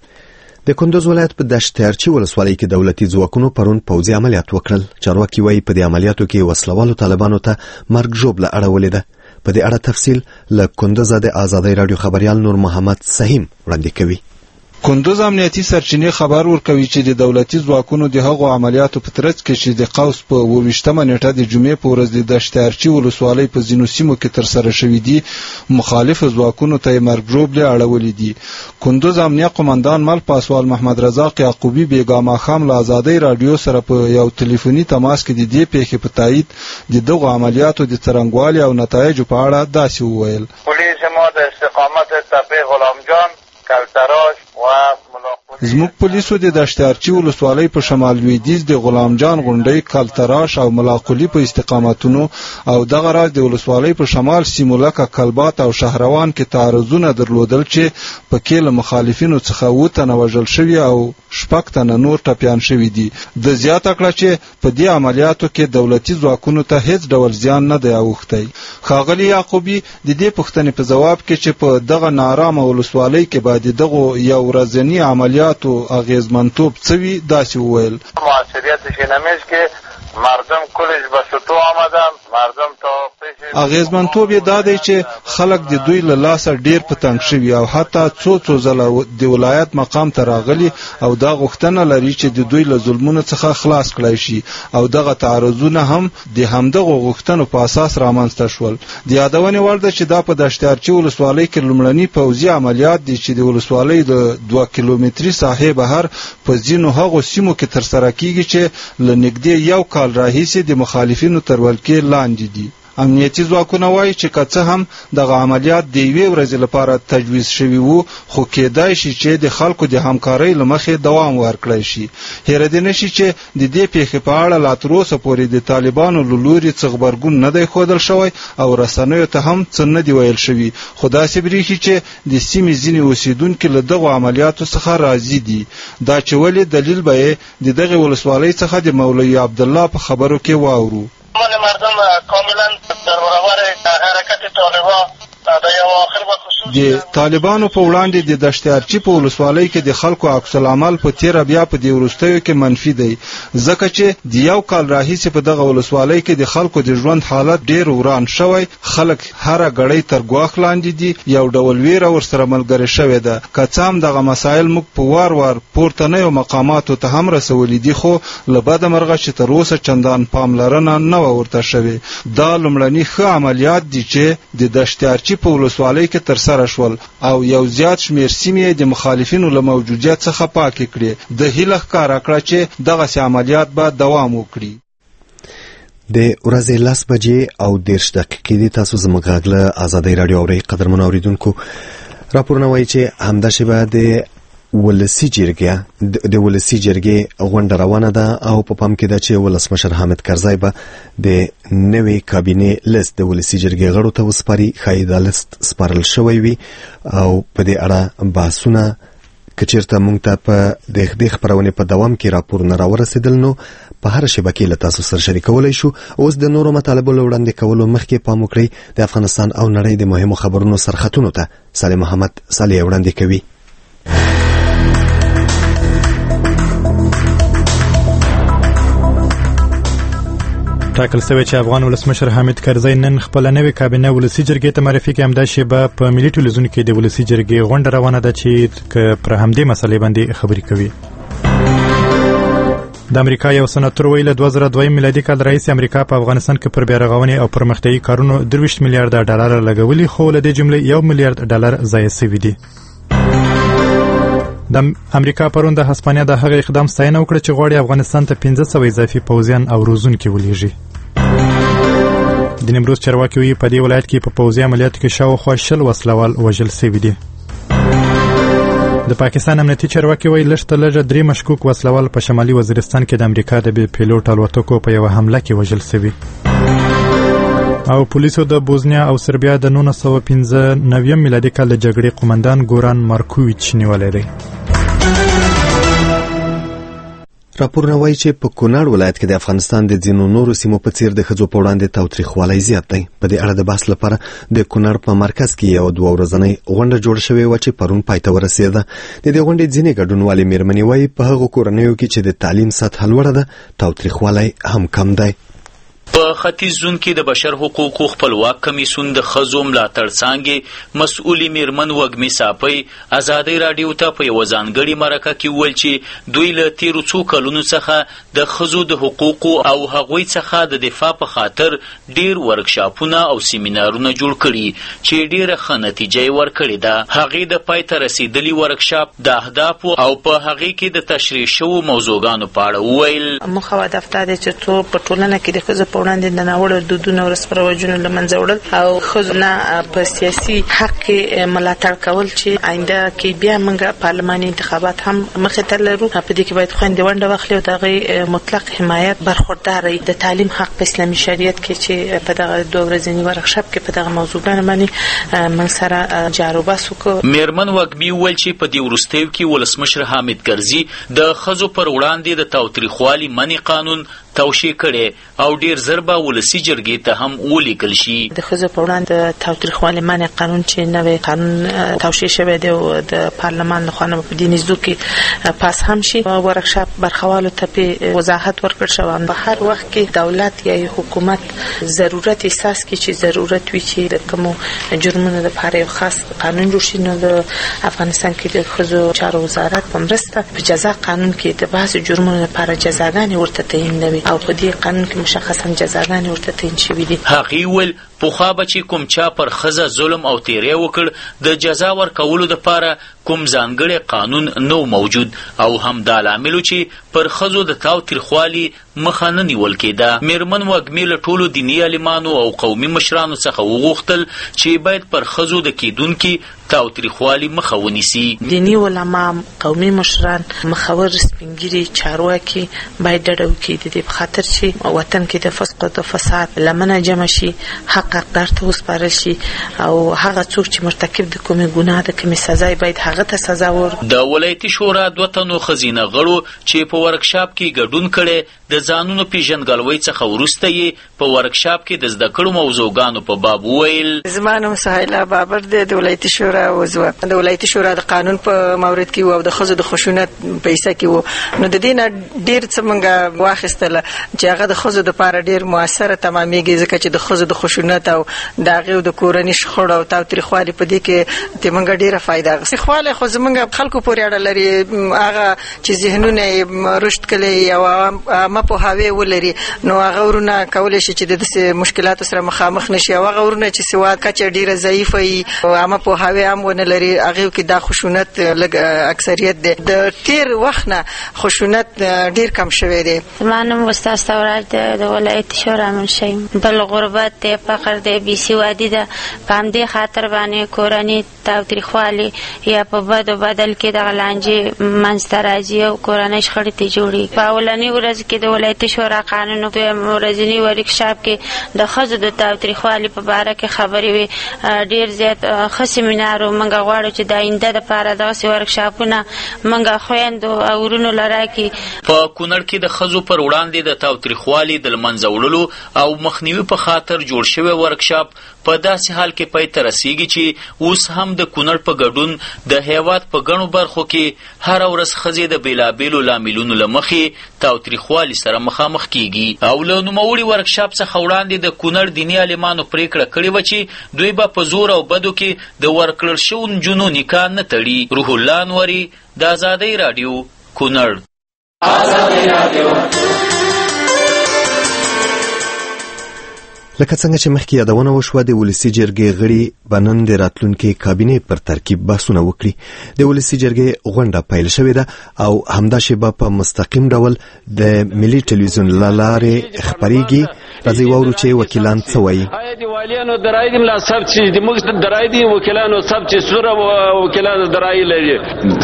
د کندوز ولایت په دشتارچی ولسوالۍ کې دولتي ځواکونو پرون پوځي عملیات وکړل. چارواکي وایي په دې عملیاتو کې وسلوالو طالبانو ته مرګ ژوبله اړولې ده. په دې اړه تفصیل له کندوز د ازادي راډیو خبريال نور محمد سهیم وړاندې کوي. کندوز امنیتي سرچینې خبر ورکوي چې د دولتي ځواکونو د هغو عملیاتو په ترڅ کې چې د قوس په 28مه نیټه د جمعې په ورځ د دشتارچی ولسوالۍ په ځینو سیمو کې تر سره شوې دي مخالف ځواکونو ته مرګ ژوبلې اړولې دي. کندوز امنیه قومندان مل پاسوال محمد رزاق یعقوبی بیګا خام له ازادي راډیو سره په یو ټلیفوني تماس کې د دې پیښې په تایید د دغو عملیاتو د څرنګوالي او نتایجو په اړه داسې وویل. پولیس ما د استقامت تپه غلامجان کوثراش و زموږ پولیسو د دشتارچی ولسوالۍ په شمال لویدیځ د غلامجان غونډۍ کلتراش او ملاقلی په استقامتونو او دغه راز د ولسوالۍ په شمال سیمو لکه کلبات او شهروان کې تعرضونه درلودل چې پکې له مخالفینو څخه 2 تنه وژل شوي او 6 تنه نور ټپیان شوي دي. د زیاته کړه چې په دې عملیاتو کې دولتي ځواکونو ته هیڅ ډول زیان نه دی اوښتی. ښاغلي یعقوبی د دې پوښتنې په جواب کې چې په دغه نارامه ولسوالۍ کې باید دغه یو ورځنی عملیاتو اغیزمنتوب څوی داسې وویل. معاشریت شینمیش کې مردم کلش به شتو آمدن مردم ته اغیزمنتوب یې دا دی چې خلک د دوی له لاسه ډیر په تنګ شوي او حتی څو ځله د ولایت مقام ته راغلي او دا غوښتنه لري چې د دوی له ظلمونو څخه خلاص کړای شي او دغه تعرضونه هم د همدغه غوښتنو په اساس رامنځته شول. د یادونې وړ ده چې دا په دشتارچی ولسوالۍ کې لومړني پوځي عملیات دي چې د ولسوالۍ د 2 کیلومتري ساحې بهر په ځینو هغو سیمو کې ترسره کیږي چې له نږدې 1 کال راهیسې د مخالفینو تر ولکې لاندې دي. امنیتي ځواکونه وایي چې که څه هم دغه عملیات د یوې ورځې لپاره تجویز شوي وو خو کېدای شي چې د خلکو د همکارۍ له مخې دوام ورکړی شي. هېره دې نشي چې د دې پیښې په اړه لا تر اوسه پورې د طالبانو له لوري څه غبرګون نه دی ښودل شوی او رسنیو ته هم څه نه دي ویل شوي، خو داسې برېښي چې د سیمې ځینې اوسېدونکي له دغو عملیاتو څخه راضي دي. دا چې ولې دلیل به یې د دغې ولسوالۍ څخه د مولوي عبدالله په خبرو کې واورو. مردم کاملا در برابر حرکت طالبان د طالبانو په وړاندې د دشتیارچی په ولسوالۍ کې د خلکو عکس العمل په تیر بیا په دې وروستیو کې منفي دی، ځکه چې د یو کال راهیسې په دغه ولسوالۍ کې د خلکو د ژوند حالت ډیر وران شوی. خلک هر غړی تر ګواښ لاندې دي، یو ډول ویره ورسره ملګری شوې ده. که څه هم دغه مسایل موږ په وار وار پورتنیو مقاماتو ته هم رسولي دي، خو له بده مرغه چې تر اوسه چندان پاملرنه نه ورته شوې. دا لومړني ښه عملیات دي چې د دشتیارچی په ولسوالۍ کې تر سره شول او یو زیات شمیر سیمې د مخالفینو له موجودیت څخه پاکې کړې. د هیله ښکاره کړه چې دغسې عملیات به دوام وکړي. د ورځې 10 بجې او 10 دقیقې دي. تاسو زموږ غږ له آزادۍ راډیو اورئ. قدرمنو اوریدونکو، راپورونه وایي چې همداسې به د ولسی جرګې غونډه روانه ده او په پام کې ده چې ولسمشر حامد کرزی به د نوې کابینې لیست د ولسی جرګې غړو ته وسپاري. ښایي دا لیست سپارل شوی وي او په دې اړه بحثونه که چېرته موږ ته په دې خپرونې په دوام کې راپورونه راورسېدل نو په هر شبکې له تاسو سره شریکولی شو. اوس د نورو مطالبو له وړاندې کولو مخکې پام وکړئ د افغانستان او نړۍ د مهمو خبرونو سرخطونو ته. صالح محمد صالح وړاندې کوي. ټاکل شوی چې افغان ولسمشر حامد کرزی نن خپل نوې کابینه ولسی جرګې ته معرفي کوي. همدا شیبه په ملي ټلویزیون کې د ولسی جرګې غونډه روانه ده چې پر همدې مسلې باندې خبرې کوي. د امریکا یو سناتور ویل 2002 میلادي کال راهیسې امریکا په افغانستان کې پر بیارغونې او پرمختیایي کارونو 23 میلیارډ ډالر لګولي، خو له دې جملې 1 میلیارډ ډالر ضایع شوي دي. د امریکا پرون د هسپانیا د هغه اقدام ستاینه وکړه چې غواړي افغانستان ته 1500 اضافي پوځیان او روزونکي ولېږي. د نیمروز چارواکي وایي په دې ولایت کې په پوځي عملیاتو کې شاوخوا 20 وسلوال وژل شوي دي. د پاکستان امنیتي چارواکي وایي لږ تر لږه 3 مشکوک وسلوال په شمالي وزیرستان کې د امریکا د بې پیلوټ الوتکو په یوه حمله کې وژل شوي. او پولیسو د بوزنیا او سربیا د 1995 میلادي کال د جګړې قومندان ګوران مارکوویچ نیولې دی. راپورونه وایي چې په کونړ ولایت کې د افغانستان د ځینو نورو سیمو په څیر د ښځو په وړاندې تاوتریخوالی زیات دی. په دې اړه د بحث لپاره د کونړ په مرکز کې یو 2 ورځنۍ غونډه جوړ شوې وه چې پرون پای ته ورسېده. د دې غونډې ځینې ګډونوالې مېرمنې وایي په هغو کورنیو کې چې د تعلیم سطحه لوړه ده تاوتریخوالی هم کم دی. په ختیځ زون کې د بشر حقوقو خپلواک کمیسیون د ښځو ملاتړ څانګې مسؤلې میرمن وږمې صافۍ ازادۍ راډیو ته په یوه ځانګړې مرکه کې وویل چې دوی له تیرو څو کلونو څخه د ښځو د حقوقو او هغوی څخه د دفاع په خاطر ډیر ورکشاپونه او سیمینارونه جوړ کړي چې ډیره ښه نتیجه یې ورکړې ده. هغې د پای ته رسېدلي ورکشاپ د اهدافو او په هغې کې د تشریح شوو موضوعګانو په اړه وویل. موخه هدف دا دی چې څو په ټولنه کې د ښځو په وړاندې د ناوړه دودونو او رسپروجونو له منځه وړل او ښځو نه په سیاسي حق کې ملاتړ کول چې آینده کې بیا موږ پارلماني انتخابات هم مخې ته لرو. په دې کې باید خویندې ونډه واخلي او د هغې مطلق حمایت برخوردار وي. د تعلیم حق په اسلامي شریعت کې چې په دغه 2 ورځني ورکشاپ کې په دغه موضوعګانو باندې موږ سره جارو بحث وکړو. میرمن وږمې وویل چې په دې وروستیو کې ولسمشر حامد کرزي د ښځو پر وړاندې د تاوتریخوالي منع قانون توشیح کړي او ډیر زر به ولسی جرګې ته هم ولیکل شي. د ښځو په وړاندې تاوتریخوالي منع قانون چې نوې قانون توشیح شوی دی او د پارلمان لخوا په دې نږدې کې پاس هم شي. ورکشاپ برخوالو ته په وضاحت ورکړ شو په هر وخت کې دولت یا حکومت ضرورت احساس کوي چې ضرورت وي چې د کوم جرمونو لپاره یو خاص قانون جوړ شي. نو د افغانستان کې د ښځو چارو وزارت په مرسته په جزا قانون کې د بعض جرمونو لپاره جزاګانې ورته تعیین نوي او په دې قانون کې مشخصا جزاګانې ورته تعیین شوي دي. هغې ویل پوخا به چې کوم چا پر ښځه ظلم او تیری وکړ د جزا ورکولو دپاره کوم ځانګړی قانون نو موجود او هم دا لامل چې پر ښځو د تاوتریخوالي مخه نه نیول کېده. میرمن وږمې له ټولو دیني عالمانو او قومي مشرانو څخه وغوښتل چې باید پر ښځو د کیدونکي تاوتریخوالي مخه ونیسي. دیني علما، قومي مشران، مخور سپینګیري، چارواکي باید ډډه وکړي د دې په خاطر چې وطن کې د فسق او فساد لمنه جمع شي، حق حقدار ته وسپارل شي او هغه څوک چې مرتکب د کومې ګناه د کومې سزا باید هغه ته سزا ورکړي. د ولایتي شورا 2 تنو ښځینه غړو چې په ورکشاپ کې ګډون کړي د ځانونو پیژندګلوۍ څخه وروسته یې په ورکشاپ کې د زده کړو موضوعګانو په باب وویل. زما نوم سهیله بابر دی، د ولایتي شورا عضو. د ولایتي شورا د قانون په مورد کې او د ښځو د خشونت په حصه کې وو، نو د دې نه ډېر څه موږ واخیستله چې هغه د ښځو دپاره ډېر مؤثره تمامېږي، ځکه چې د ښځو د خشونت او د هغې د کورني شخړو او تاوتریخوالي په دې کې د موږ ډېره فایده اخیستې. خواله خو زموږ خلکو پورې اړه لري، هغه چې ذهنونه یې رشد کړي او عامه پوهاوی ولري، نو هغه ورونه کولی شي چې د داسې مشکلاتو سره مخامخ نه شي، او هغه ورونه چې سواد کچه ډېره ضعیفه وي او عامه پوهاوی هم ونه لري، هغې کې دا خشونت لږ اکثریت دی. د تیر وخت نه خشونت ډېر کم شوی دی. زما نوم استاد ثورات دی، د ولایتي شورا منشی یم. بل غربت دی، فقر دی، بېسوادي ده، په همدې خاطر باندې کورني تاوتریخوالي یا په بد او بدل کې دغه لانجې منځته راځي او کورنۍ شخړې ترې جوړېږي. په اولنۍ ورځ کې د ولایتي شورا قانون ورځني ورکشاپ کې د ښځو د تاوتریخوالي په باره کې خبرې وې، ډېر زیات ښه سیمینار و. موږ غواړو چې د آینده دپاره دغسې ورکشاپونه موږ خویندو او ورونو له راکړي. په کونړ کې د ښځو پر وړاندې د تاوتریخوالي د له منځه وړلو او مخنیوي په خاطر جوړ شوی ورکشاپ په داسې حال کې پای ته رسیږي چې اوس هم د کونړ په ګډون د هیواد په ګڼو برخو کې هره ورځ ښځې د بېلابېلو لاملونو له مخې تاوتریخوالي سره مخامخ کیږي. او له نوموړي ورکشاپ څخه وړاندې د کونړ دیني عالمانو پریکړه کړې وه چې دوی به په زور او بدو کې د ورکړل شوو نجونو نکاح نه تړي. روح الله انوري، د آزادۍ راډیو، کونړ. لکه څنګه چې مخکې یادونه وشوه، د ولسي جرګې غړي به نن د راتلونکي کابینې پر ترکیب بحثونه وکړي. د ولسي جرګې غونډه پیل شوې ده او همدا شیبه په مستقیم ډول د ملي ټلویزیون له لارې خپرېږي. راځئ واورو چې وکیلان څه وایي. د والیانو د رایې ملا ثبت شي، د موږ د رایې دي وکیلانو ثبت شي، سوره وکیلانو د رایې لري.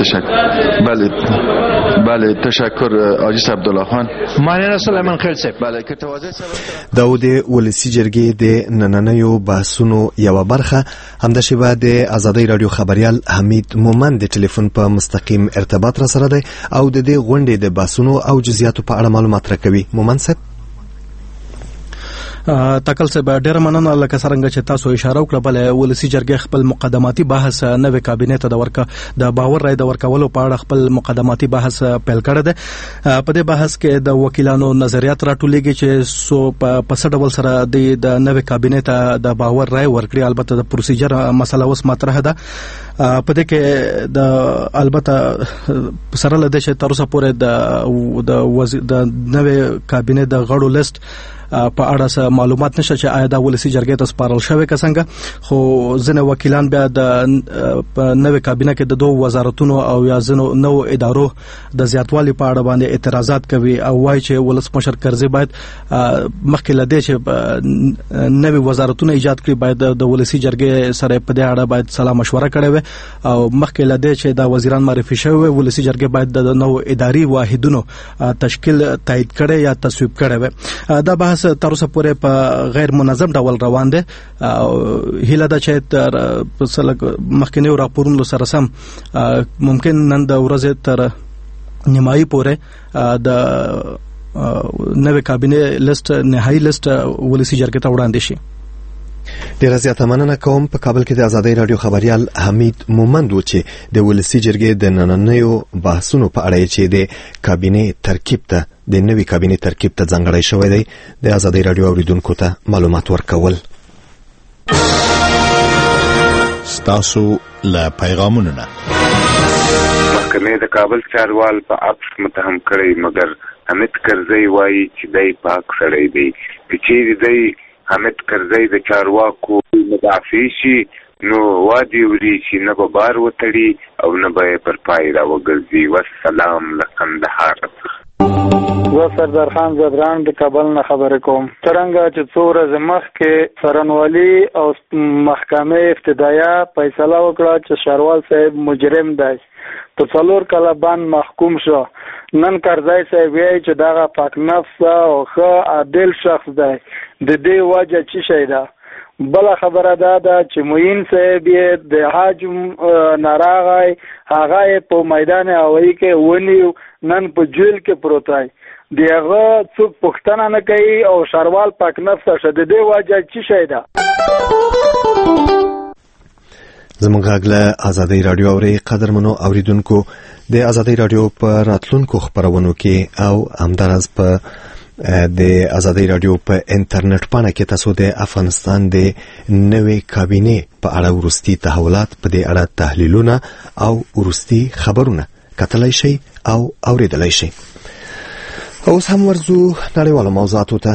بله تشکر عاجز عبدالله خان. مانینا سلیمان خیل صاحب. بله که توضیح دا د ولسي جرګې د نننیو بحثونو یوه برخه. همدا شیبه د آزادۍ راډیو خبریال حمید مومند د ټلیفون په مستقیم ارتباط را سره دی او د دې غونډې د بحثونو او جزئیاتو په اړه معلومات راکوي. مومند صاحب. تکل صاحب ډېر مننه. لکه څرنګه چې تاسو اشاره وکړه، بل ولسي جرګې خپل مقدماتي بحث نوې کابینې ته د باور رای د ورکولو په اړه خپل مقدماتي بحث پیل کړی دی. په دې بحث کې د وکیلانو نظریات راټولېږي چې په څه ډول سره د نوې کابینې ته د باور رای ورکړي. البته د پروسیجر مسله اوس مطرح ده. په دې کې د البته سره له دې چې تر اوسه پورې د نوې کابینې د غړو لیست په اړه معلومات نشته چې آیا دا ولسي جرګې ته سپارل شوی که څنګه، خو ځینې وکیلان بیا د نوې کابینه کې د دوه وزارتونو او یا ځینو نوو ادارو د زیاتوالي په اړه باندې اعتراضات کوي او وایي چې ولسمشر کرزي باید مخکې له دې چې نوې وزارتونه ایجاد کړي باید د ولسي جرګې سره په دې اړه باید سلا مشوره کړې وي او مخکې له دې چې دا وزیران معرفي شوی ولسي جرګې باید د نوو اداري واحدونو تشکیل تایید کړي یا تصویب کړي وي. دا بحث تر اوسه پورې په غیر منظم ډول روان دی. هیله ده چې تر مخکینیو راپورونو سره سم ممکن نن د ورځې تر نیمایي پورې د نوې کابینې لیست نهایي لیست ولسي جرګې ته وړاندې شي. ډیره زیاته مننه کوم. په کابل کې د آزادۍ راډیو خبریال حمید مومند و چې د ولسي جرګې د نننیو بحثونو په اړه چې د کابینې ترکیب ته د نوې کابینې ترکیب ته ځانګړی شوی دی د آزادۍ راډیو اوریدونکو ته معلومات ورکول. ستاسو له پیغامونو نه محکمې د کابل چاروال په عبس متهم کړی، مګر حمید کرزی وایي چې دی پاک سړی دی. که چیرې دی حامد کرزی د چارواکو مدافع شي نو وادي وري چې نه به بار وتړي او نه به پر پای راوګرځي. والسلام لقندهار. زه سردار خان زدران د کابل نه خبرې کوم. څرنګه چې څو ورځې مخکې څارنوالي او محکمې ابتدایه فیصله وکړه چې شاروال صاحب مجرم دی، په 4 کاله باندې محکوم شو. نن کرزی صاحب وایي چې دغه پاک نفس او ښه عادل شخص دی. د دې وجه څه شی ده؟ بله خبره ده چې معین صاحب یې د حج ناراغی هغه یې په میدان هوایي کې ونیو، نن په جیل کې پروت دی. د هغه څوک پوښتنه نه کوي او شاروال پاک نفسه شه. د دې وجه څه شی ده؟ زموږ غږ له ازادۍ راډیو اوري. قدرمنو اوریدونکو، د ازادۍ راډیو په راتلونکو خبرونو کې او همدارس په د ازادۍ راډیو په انټرنیټ باندې کې تاسو د افغانستان د نوې کابینې په اړه ورستي تحولات، په دې اړه تحلیلونه او ورستي خبرونه کتلای شئ او اوریدلای شئ. اوس هم ورځو نړیوالو موضوعاتو ته.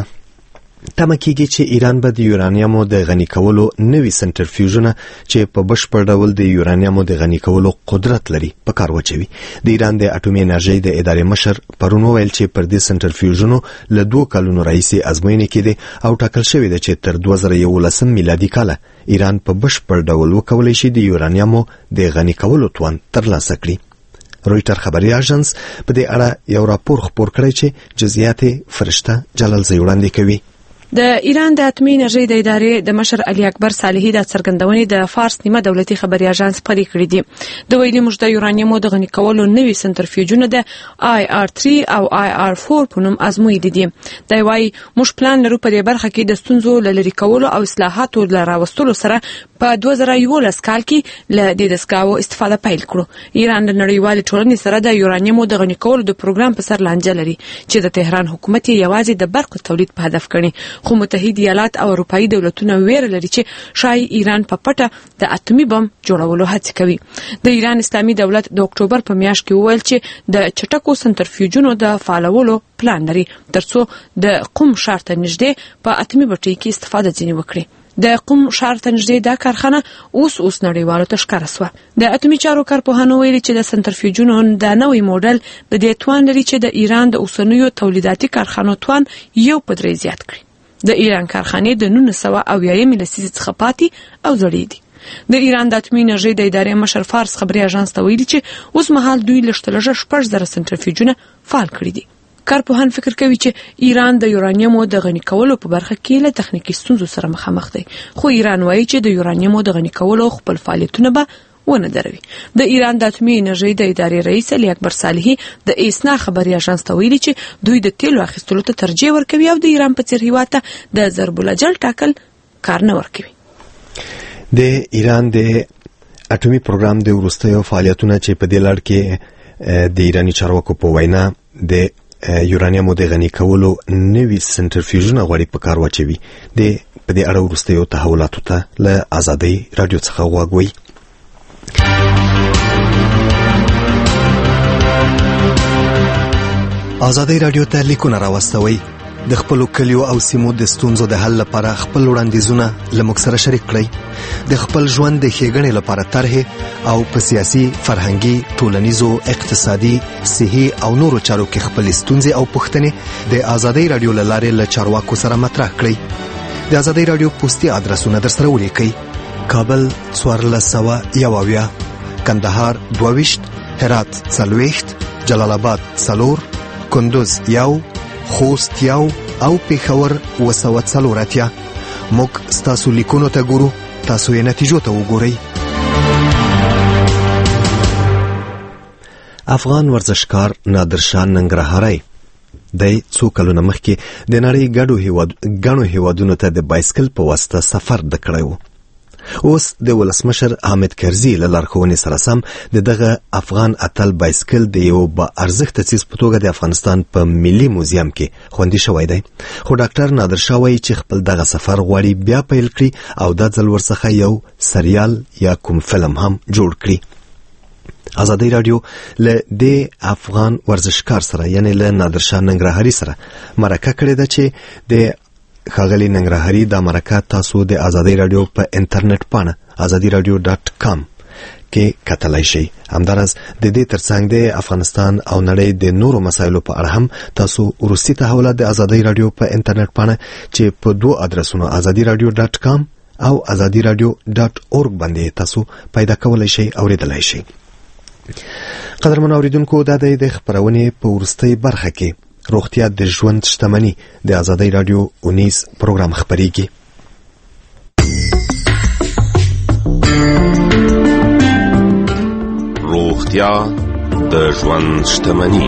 تمه کېږي چې ایران به د یورانیمو د غني کولو نوي سنټرفیوژونه چې په بشپړ ډول د یورانیمو د غني کولو قدرت لري په کار واچوي. د ایران د اټومي انرژۍ د ادارې مشر پرون وویل چې پر دې سنټرفیوژونو له 2 کلونو راهیسې ازموینې کېدې او ټاکل شوې ده چې تر 2011 میلادي کاله ایران په بشپړ ډول وکولای شي د یورانیمو د غني کولو توان ترلاسه کړي. رویټر خبري اژانس په دې اړه یو راپور خپور کړی چې جزئیات فرشته جلالزی وړاندې کوي. د ایران د اټومي انرژۍ د ادارې د مشر علي اکبر صالحي د څرګندونې د فارس نیمه دولتي خبري اژانس خبري کړې دي. د ویلي موږ د یورانیمو د غني کولو نوي سنټرفیوژونه د IR3 او IR4 په نوم ازمویلي دي. دا وايي موږ پلان لرو په دې برخه کې د ستونزو لری کولو او اصلاحاتو لراوستلو سره په 2011 کال کې له دې دستګاو استفاده پیل کړو. ایران د نړیوال ټولنې سره د یورانیمو د غني کولو د پروګرام په سر لانجه لري چې د تهران حکومت یوازې د برق تولید په هدف کړي. خو متحده ایالات او اروپאי دولتونه ویره لري چې شاید ایران په پټه د اټومي بم جوړولو هڅه کوي. د ایران اسلامي دولت د اکتوبر په میاشت کې وویل چې د چټکو سنټرفیوژونو د فعالولو پلان لري ترڅو د قم ښار ته نږدې په اټومي بټۍ کې استفاده ځینې وکړي. د قم ښار ته نږدې دا کارخانه اوس نړیوالو ته ښکاره شوه. د اټومي چارو کارپوهانو ویلي چې د سنټرفیوژونو د نوې موډل د دې توان لري چې د ایران د اوسنیو تولیداتي کارخانو توان 1.3 زیات کړي. د ایران کارخانې د 1980 لسیزې څخه پاتې او زړې دي. د ایران د اټومي انرژۍ د ادارې مشر فارس خبري اژانس ته ویلي چې اوس مهال دوی لږ 6,000 سنټرفیوژونه فعال کړي دي. کارپوهان فکر کوي چې ایران د یورانیمو د غني کولو په برخه کې له تخنیکی ستونزو سره مخامخ دی، خو ایران وایي چې د یورانیمو د غني کولو خپل فعالیتونه به ونه دروي. د ایران د اټومي انرژۍ د ادارې رئیس علي اکبر صالحي د ایسنا خبري اژانس ته ویلي چې دوی د تیلو اخیستلو ته ترجیح ورکوي او د ایران په څیر هیواد ته د ضرب الاجل ټاکل کار نه ورکوي. د ایران د اټومي پروګرام د وروستیو فعالیتونه چې په دې لړ کې د ایرانی چارواکو په وینا د یورانیمو د غني کولو نوي سنټرفیوژونه غوړي په کار واچوي. د په دې اړه وروستیو تحولاتو ته له ازادۍ رادیو څخه غواګوي. ازادۍ رادیو ته لیکونه راوستوي. د خپل کلیو او سیمو د ستونزو د حل لپاره خپل وړاندیزونه لمک سره شریک کړئ. د خپل ژوند د ښېګڼې لپاره طرحې او په سیاسي، فرهنګي، ټولنیزو، اقتصادي، صحي او نورو چارو کې خپل ستونزې او پوښتنې د ازادۍ رادیو له لارې له چارواکو سره مطرح کړئ. د ازادۍ رادیو پوسټي ادرسونه درسره ولیکئ: کابل 1401، کندهار 22، هرات 40، جلال آباد 4، کندوز 1، خوست 1 او پیښور 240. موږ ستاسو لیکونو ته ګورو، تاسو یې نتیجو ته وګورئ. افغان ورزشکار نادرشاه ننګرهاري د څو کلونو مخکې د نړۍ ګڼو هیوادونو ته د بایسکل په واسطه سفر وکړی و. اوس د ولسمشر حامد کرزي له لارښوونې سره سم دغه افغان اتل بایسکل د یو با ارزښت څیز په توګه د افغانستان په ملي موزیم کې خوندي شوی دی. خو ډاکټر نادرشاه وایي چې خپل دغه سفر غواړي بیا پیل کړي او دا ځل ورڅخه یو سریال یا کوم فلم هم جوړ کړي. ازادۍ رادیو له د افغان ورزشکار سره یعنی له نادرشاه ننګرهاري سره مرکه کړې ده چې د ښاغلي ننګرهاري دا مرکه تاسو د ازادي رادیو په انټرنیټ پاڼه azadiradio.com کې کتلای شئ. همدارس د دې ترڅنګ د افغانستان او نړۍ د نورو مسایلو په اړه هم تاسو روسي تحولات د ازادي رادیو په انټرنیټ پاڼه چې په دوه ادرسونو azadiradio.com او azadiradio.org باندې تاسو پیدا کولای شئ او اوریدلای شئ. قدرمن اوریدونکو دا د خبرونه په ورستۍ برخه کې روغتیا د ژوند شتمنۍ د ازادي رادیو 19 پروګرام خبريږي. روغتیا د ژوند شتمنۍ.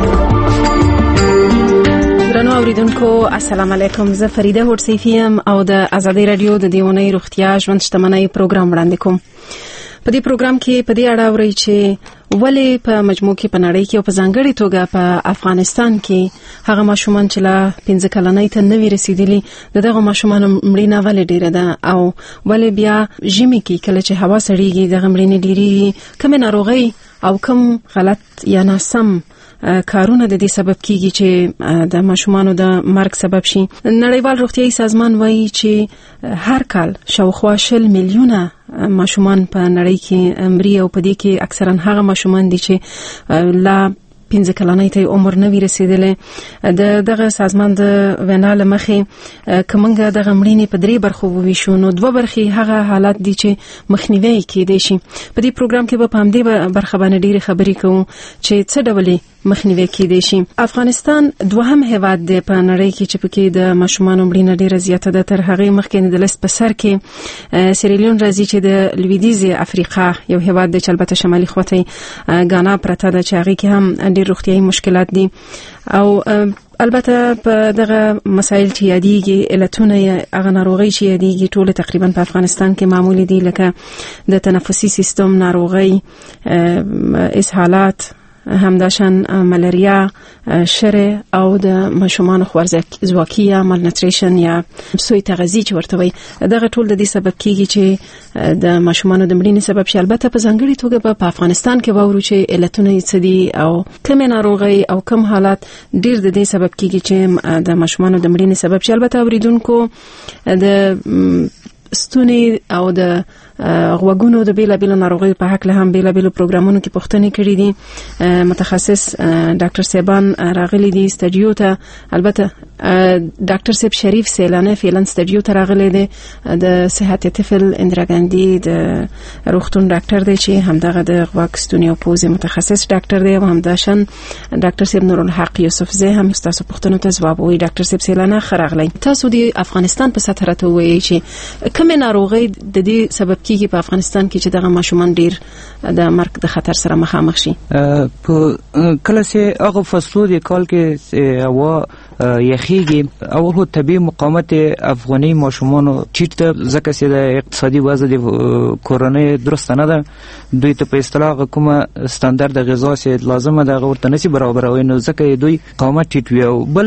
درنو اوریدونکو السلام علیکم، زه فریده هوډسیفی یم او د ازادي رادیو د دیونی روغتیا ژوند شتمنۍ پروګرام وړاندې کوم. په دې پروګرام کې په دې اړه اورئ چې ولې په مجموع کې په نړۍ کې او په ځانګړي توګه په افغانستان کې هغه ماشومان چې لا 15 کلنۍ ته نوي رسیدلي دغه ماشومان مړینه ولې ډیره ده او ولې بیا ژمي کې کله چې هوا سړیږي دغه مړینې ډیری کوم ناروغي او کوم غلط یا ناسم کارونه د دې سبب کیږي چې د ماشومانو د مرګ سبب شي. نړیوال روغتیايي سازمان وایي چې هر کال شاوخوا 10 میلیونه ماشومان په نړۍ کې مري او په دې کې اکثرا هغه ماشومان دي چې لا 15 کلنۍ ته عمر نه وی رسیدلی. دغه سازمان د وینا لمخې کومنګه د غمړینې په 3 برخو وویشو، نو 2 برخې هغه حالات دي چې مخنیوي کېدای شي. په دې پروګرام کې به په همدې برخه باندې ډېری خبرې کوو چې څه ډول مخنیوي کېدای شي. افغانستان دوهم هیواد دی په نړۍ کې چې پکې د ماشومانو مړینه ډیره زیاته ده. تر هغه مخکې د لیست په سر کې سیریلیون راځي چې د لویدیځ افریقا یو هیواد دی چې البته شمالي خواته غانا پرته ده چې هغه کې هم ډېر روغتیايي مشکلات دي او البته په دغه مسایل چې یادېږي علتونه هغه ناروغي چې یادېږي ټول تقریبا په افغانستان کې معمولی دي، لکه د تنفسي سیستم ناروغي، اسهالات، همداشان ملاریا، شره او د ماشومان خوارځواکي یا مالنټریشن یا سوی تغذیه چې ورته وي. دغه ټول د دې سبب کیږي چې د ماشومان د مړینې سبب شي. البته په ځانګړي توګه په افغانستان کې وورو چې علتونه یې څه دي او کوم ناروغي او کوم حالات ډیر د دې سبب کیږي چې د ماشومان د مړینې سبب شي. البته اوریدونکو د ستوني او د غوګونو د بیلابیلو ناروغیو په حق له هم بیلابیلو پروګرامونو کې پوښتنې کړې دي. متخصص ډاکټر سیبان راغلي دي استډیو ته. البته ډاکټر سیب شریف سیلانه فعلا استډیو ته راغلي دي. د صحت طفل اندرا ګاندی د روغتون ډاکټر دی چې همدغه د غوږ ستوني او پوزې متخصص ډاکټر دی او همداشان ډاکټر سیب نورالحق یوسف زه هم تاسو پوښتنو ته ځواب وایي. ډاکټر سیب سیلانه خراغلی، تاسو د افغانستان په سطح راته وایي چې کوم ناروغي د دې سبب کیږي په افغانستان کې چې دغه ماشومان ډیر د مرګ د خطر سره مخامخ شي؟ په کله چې هغه فصلو د کال کې هوا یخیږي او هو طبي مقاومت افغاني ماشومانو ټیټ ده، ځکه چې د اقتصادي وضع د کورنۍ درست نه ده. دوی ته په اصطلاح کومه ستاندرد غذا چې لازمه ده ورته نشي برابروي، نو ځکه دوی قامت ټیټ وي. او بل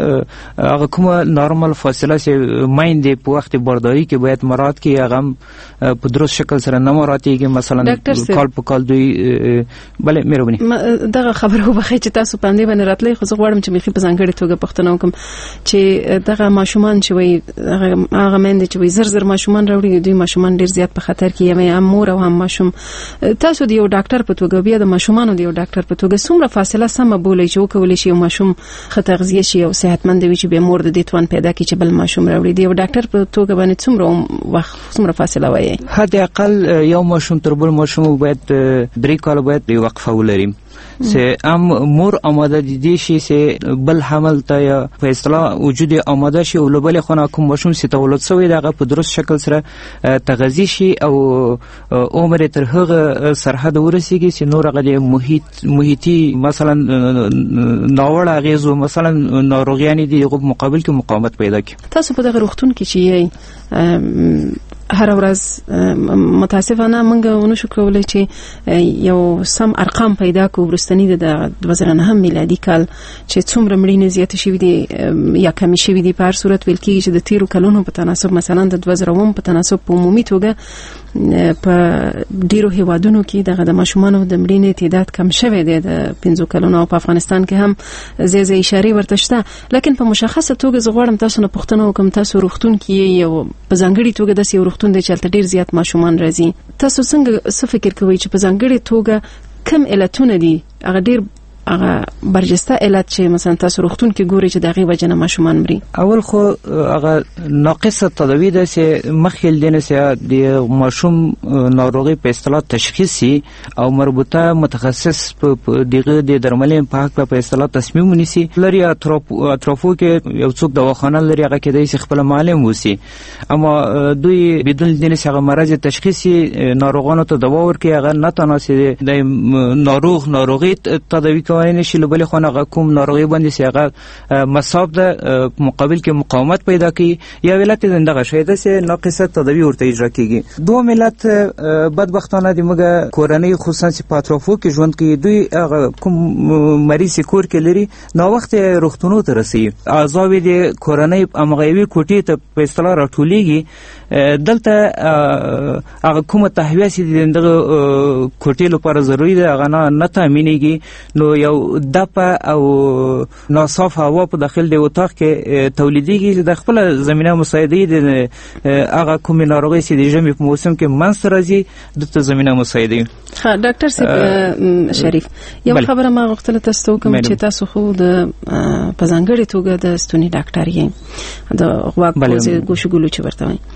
هغه کومه نارمل فاصله چې مایندې په وخت بارداری کې باید مراعات کړي هغه په درست شکل سره نه مراعاتېږي. مثلا کال په کال دوی بلې مهرباني دغه خبره وبخښئ چې تاسو باندې باندې راتلئ، خو زه غواړم چې مخې په ځانګړي توګه پوښتنه وکم چې دغه ماشومان چې وي هغه مند چې وي زر ماشومان راوړي، دوی ماشومان ډیر زیات په خطر کې یم، هم مور او هم ماشوم. تاسو د یو ډاکټر په توګه بیا د ماشومانو د یو ډاکټر په توګه څومره فاصله سم بولئ چې وکولای شي یو ماشوم ښه تغذیه شي او صحتمند وي چې به مور د دې توان پیدا کړي چې بل ماشوم راوړي؟ د یو ډاکټر په توګه باندې څومره وخت څومره فاصله وایي؟ حد اقل یو ماشوم تر بل ماشوم باید 3 کال باید وقفه ولري سه ام مور آماده دي شي سه بل حمل ته یا په اصطلاح وجود آماده شي او بل خونه کوم ماشوم سي تولد سوی دغه په درست شکل سره تغذیه شي او عمر تر هغه سرحد ورسیږي چې نور غدي محیطي مثلا ناوړه غیزو مثلا ناروغیانی دي مقابل کې مقاومت پیدا کوي. تاسو په دغه روغتون کې چې هر ورځ متاسفانه موږ ونشو کولای چې یو سم ارقام پیدا کړو ورستنی د 2009 میلادي کال چې څومره مړینې زیات شوې دي یا کم شوې دي. په هر صورت ویل کېږي چې د تیرو کلونو په تناسب مثلا د 2010 په تناسب په عمومي توګه په ډیرو هیوادونو کې د ماشومانو د مړینې تعداد کم شوی دی د 5 کلونو. په افغانستان کې هم زیاتې اشاره ورته شته، لکن په مشخصه توګه زه غواړم تاسو نه پوښتنه وکم، تاسو روغتون کې یو په ځانګړي توګه د یو روغتون دی چې ډیر زیات ماشومان راځي، تاسو څنګه څه فکر کوئ چې په ځانګړي توګه کم علتونه دي هغه ډیر هغه برجسته علت چې مثلا تاسو روغتون کې ګوري چې دغه وجنه ماشومان مري؟ اول خو هغه ناقصه تداوی ده چې مخکې دنه چې د ماشوم ناروغي په اصطلاح تشخیصي او مربوطه متخصص په دغه د درملین په حق په اصطلاح تصمیم ونیسي. لري اطرافو کې یو څوک دواخانه لري هغه کې د خپل معلم وسی، اما دوی بدون دنه چې هغه مرض تشخیصي ناروغانو ته دوا ورکړي هغه نه تناسب د ناروغي تداوی نشي لبل خو نه کوم ناروغي باندې سیغه مصاب ده مقابل کې مقاومت پیدا کوي یا ولایت دغه شی ده چې ناقصه تداوی ورته اجرا کیږي. دوه ملت بدبختانه د موږ کورنۍ خصوصا په اطرافو کې ژوند کوي، دوی هغه کوم مریض کور کې لري نو وخت روغتونو ته رسي، اعضاء د کورنۍ امغوي کوټې ته په اصطلاح راټولېږي، دلته هغه کومه تهویه چې دغه کوټې لپاره ضروري ده هغه نه تامینېږي، نو یو دپه او ناصاف هوا په داخل د اتاق کې تولیدېږي چې د خپل زمینه مساعدې د هغه کومې ناروغۍ چې د ژمي په موسم کې منځته راځي دلته زمینه مساعدې. ښه ډاکټر صاحب شریف، یو خبره ما غوښتله تاسو ته وکړم چې تاسو خو د په ځانګړې توګه د ستوني ډاکټر یې د غوږ پوزې ګوشګولو چې ورته وایي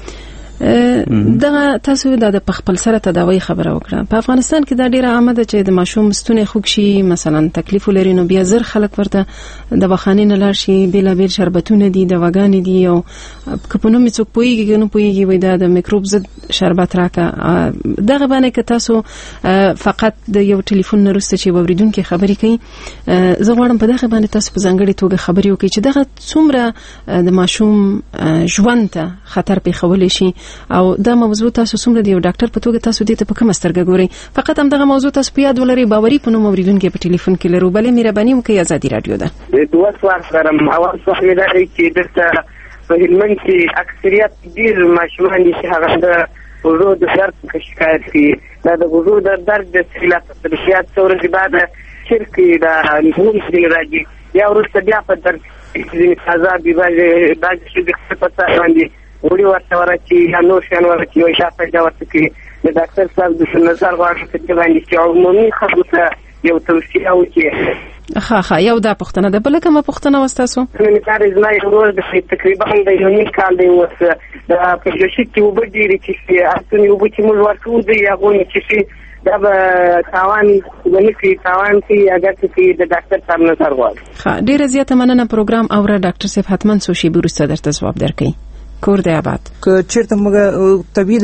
دغه تاسو د خپل سره تداوی خبره وکړه. په افغانستان کې دا ډیره عامه ده چې د ماشوم ستونی خوږ شي، مثلا تکلیف لري نو بیا زر خلک ورته د بخانې نه لاړ شي، بیلابیل شربتونه دي، دواګانې دي، او کپنو می څوک پويږي نو پويږي وای دا د میکروب ضد شربت راکا. دغه باندې که تاسو فقط د یو ټلیفون نه رسته چې ووریدونکو خبرې کوي، زه غواړم په دغه باندې تاسو په ځانګړي توګه خبرې وکړئ چې دغه څومره د ماشوم ژوند ته خطر پیښولی شي او دا موضوع تاسو څومره د یو ډاکټر په توګه تاسو دې ته په کومه سترګه ګورئ. فقط هم دغه موضوع تاسو په یاد ولرئ. باوري په نوم اوریدونکو په ټلیفون کې لرو. بلې مهرباني وکړئ، ازادي رادیو ده. دوه سوال سره اول سوال مې دا دی چې دلته په هلمند کې اکثریت ډېر ماشومان دي چې هغه د وضو د درد څخه شکایت کوي. دا د وضو د درد د خلاف تدریسات څو ورځې بعد شرکې دا نوم دی راځي یا وروسته بیا په درد ځینې تازه بعضې شګې په سر باندې وړي ورته ورچي یا نور شیان ورچي یو شا پیدا ورته کوي. د ډاکټر صاحب د نظر غواړم په دې باندې چې عمومي خلکو ته یو توصیه وکړي. ښه یو دا پوښتنه ده. بله کومه پوښتنه وه ستاسو؟ مثال زما یو ورور د تقریبا د یو نیم کال دی اوس په جوشي کې اوبه ډېرې چښي، هرڅومره اوبه چې موږ ورکوو دی هغوی چښي، دا به تاوان ونه کوي، تاوان کوي اگر چې د ډاکټر صاحب نظر غواړي. ښه ډېره زیاته مننه. پروګرام اوره ډاکټر صاحب حتما څو شېبې وروسته درته ځواب درکوي. کور دی آباد. که چیرته موږ طبیعي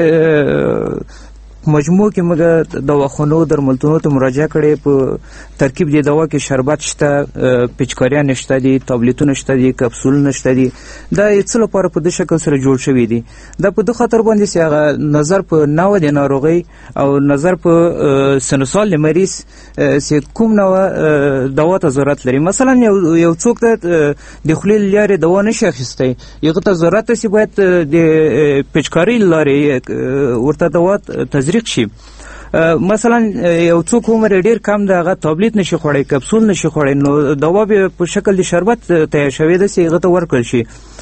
داسې مجموع کې موږ دواخانو درملتونو ته مراجعه کړې، په ترکیب دی دوا کې شربت شته، پچکاریان نشته دي، تابلیتونه شته دي، کپسولونه شته دي. دا څه لپاره په دې شکل سره جوړ شوي دي؟ دا په دې خاطر باندې چې هغه نظر په نوع د ناروغۍ او نظر په سنوسال د مریض چې کوم نوع دوا ته ضرورت لري. مثلا یو څوک د خولې له لارې دوا نشي اخیستی، هغه ته ضرورت چې باید د پچکارۍ له لارې ورته دوا تزریق شي. مثلا یو څوک عمر ډیر کم ده، هغه تابلیت نشي خوړی، کپسول نشي خوړی، نو دوا به په شکل د شربت تیار شوی ده چې هغه ته ورکړل شي.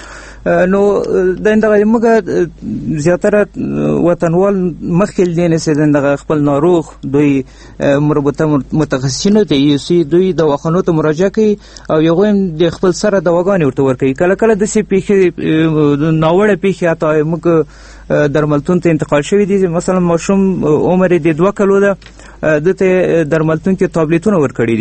نو دغه موږ زیاتره وطنوال مخکې دینه چې دغه خپل ناروغ دوی مربوطه متخصصینو ته یې دوی دواخانو ته مراجعه کوي او یو هم د خپل سره دواګانې ورته ورکوي. کله کله د سي پیښې ناوړه پیښې اته موږ درملتون ته انتقال شوی دي. مثلا ماشوم عمر د 2 کلو ده، دته درملتون کې تابلیتونه ورکړي دي.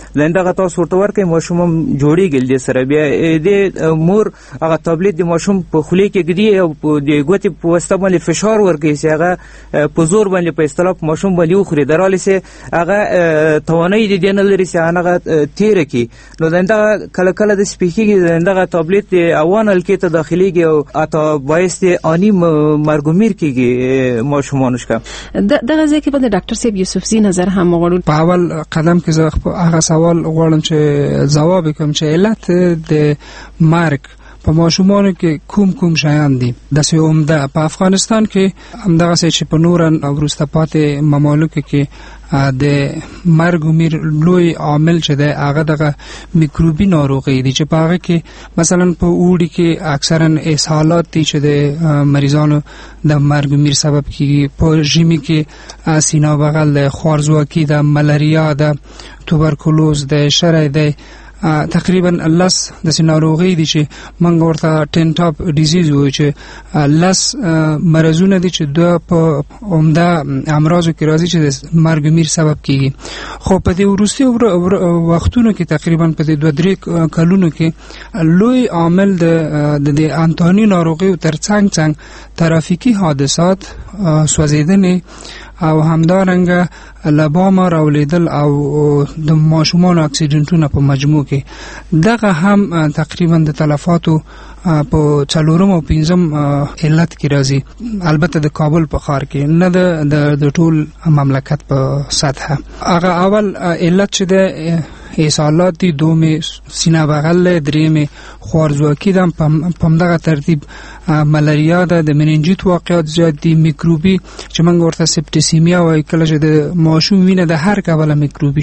دغه تاسو ورته ورکړئ ماشوم هم جوړېږي د سره بیا د مور هغه تابلیت د ماشوم په خولې کې ږدي او د ګوتې په واسطه باندې فشار ورکوي چې هغه په زور باندې په اصطلاح په ماشوم باندې وخوري درحالې چې هغه توانایي د دې نه لري چې هغه تېره کړي نو دغه کله کله داسې پېښېږي دغه تابلیت د اوان حلقې ته داخلېږي او حتی باعث د آني مرګومیر کېږي ماشومانو څخه. دغه ځای کې به د ډاکټر صاحب یوسفزي نظر هم غواړو. په اول قدم کې زه هغه سوال غواړم چې ځواب وکړم چې علت د مرګ په ماشومانو کې کوم شیان دي داسې عمده په افغانستان کې همدغسې چې په نور او وروسته پاتې ممالکو کې د مرګ و میر لوی عامل چې دی هغه دغه میکروبي ناروغۍ دي چې په هغه کې مثلا په اوړي کې اکثرا اسهالات دي چې د مریضانو د مرګ و میر سبب کیږي په ژمي کې سینه بغل د خوارزواکي د ملاریا د توبرکلوز د شری د تقریبا لس د ناروغۍ دي چې موږ ورته ټین ټاپ ډیزیز وایو چې لس مرزونه دي چې دوه په عمده امراضو کې راځي چې د مرګ و میر سبب کیږي. خو په دې وروستي وختونو کې تقریبا په دې 2-3 کلونو کې لوی عامل د انتاني ناروغیو ترڅنګ ترافیکي حادثات سوځیدنې او همدارنګه لبامه راولیدل او د ماشومانو اکسیډنټونه په مجموع کې دغه هم تقریبا د تلفاتو په 4 او 5 علت کې راځي. البته د کابل په ښار کې نه د ټول مملکت په سطح. هغه اول علت چې د اسهالات دي، دومې سینه بغل، درېمې خوارزواکي ده، په همدغه ترتیب ملاریا ده، د مننجیت واقعات زیات دي، میکروبي چې موږ ورته سپټیسیمیا وایو کله چې د ماشوم وینه د هر کبله میکروبي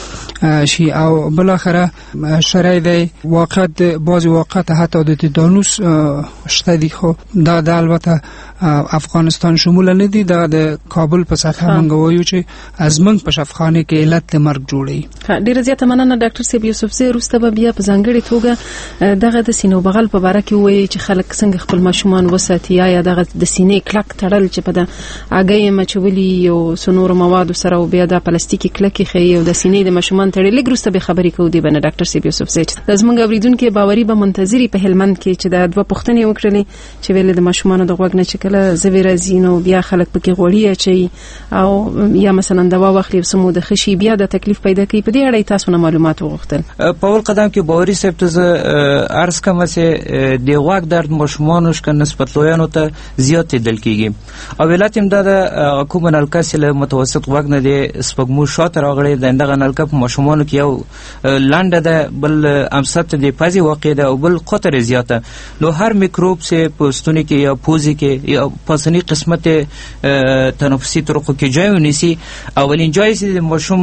شي او بالاخره شری دی واقعات بعضې واقعات حتی د تیتانوس شته دي. خو دا د البته افغانستان شموله نه دي، دا د کابل په سطح موږ وایو چې از موږ په شفاخانه کې علت د مرګ جوړوي. ډېره زیاته مننه ډاکټر صاحب یوسفزي. وروسته به بیا په ځانګړې توګه دغه د سینو بغل په باره کې ووایي چې خلک څنګه خپل ماشومان وساتي، یا دغه د سینې کلک تړل چې په د هګۍ مچولي او سنورو موادو سره او بیا د پلاستیکي کلکې ښیي او د سینې د ماشومان تړي. لږ وروسته به خبرې کوو دی بنه ډاکټر صاحب یوسفزي. د زموږ اوریدونکو باوري به منتظري په هلمند کې چې د 2 پوښتنې وکړلې چې ویل د ماشومان د غوږ نه چې کله زوی راځي نو بیا خلک پکې غوړي اچي او یا مثلا دوا واخلي سمو د خشي بیا د تکلیف پیدا کوي. په دې اړه تاسو نه معلومات وغوښتل. په اول قدم کې باوري صاحب ته عرض کوم چې د غوږ درد ماشومانو څخه نسبت لویانو ته زیات دل کیږي او ولات هم د کوم نلکه سره متوسط غوږ نه د سپګمو شاته راغلي دغه نلکه په ماشومانو کې یو لاندې ده، بل امسات د پازي واقع ده او بل خطر زیاته. نو هر میکروب سه په ستوني کې یا پوزي کې یا پسنی قسمت تنفسي طرقو کې جای ونیسي او ولین جای سي د ماشوم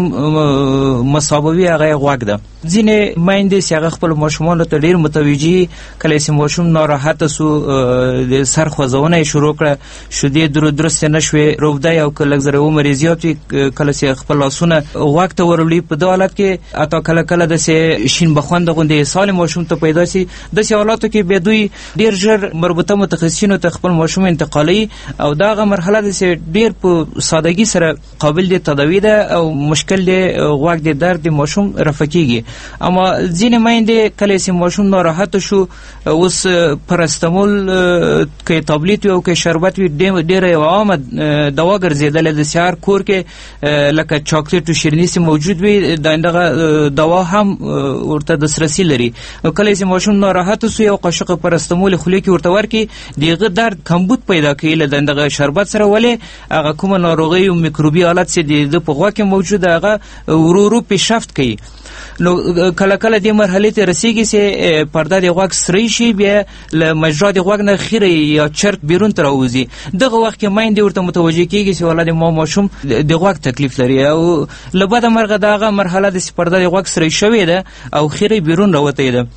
مصابوي هغه غوږ ده. ځینې مایندې چې هغه خپل ماشومانو ته ډېر متوجي کله چې ماشوم ناراحته سو د سر خوځونه شروع کړه شودې درست نه شوې روبدای او کله زره عمر زیات کله چې خپل لاسونه غوږ ته ورولي په دې حالت کې اته کله د شین بخوند غوندې سال ماشوم ته پیدا شي. د حالاتو کې به دوی ډېر ژر مربوطه متخصصینو ته خپل ماشوم انتقالي او داغه مرحله د ډېر په سادهګي سره قابل د تداوی ده او مشکل د غوږ د درد ماشوم رفع کیږي. اما ځینې مایندې کله چې ماشوم ناراحت شو اوس پرستمول کې تابلیت او کې شربت وي ډېر عامه دوا ګرځیدل د سحر کور کې لکه چاکلیټ او شیرینی موجود وي دغه دوا هم ورته دسترسي لري. کله چې ماشوم ناراحت شو یو قاشق پرستمول خولې کې ورته ورکي دغه درد کمبود پیدا کوي له دغه شربت سره ولې هغه کومه ناروغي او میکروبي حالت چې د په غوږ کې موجوده هغه ورو پیشرفت کوي. نو کله کله د مرحله ته رسیږي چې پرده د غوږ سری شي بیا له مجرا د غوږ نه خیره یا چرت بیرون تر اوزي. دغه وخت کې مایندې ورته متوجه کیږي چې ولادي ماشوم د غوږ تکلیف لري او لبد مرغه دغه مرحله د پرده د غوږ سری شوې ده او خیره بیرون راوته ده.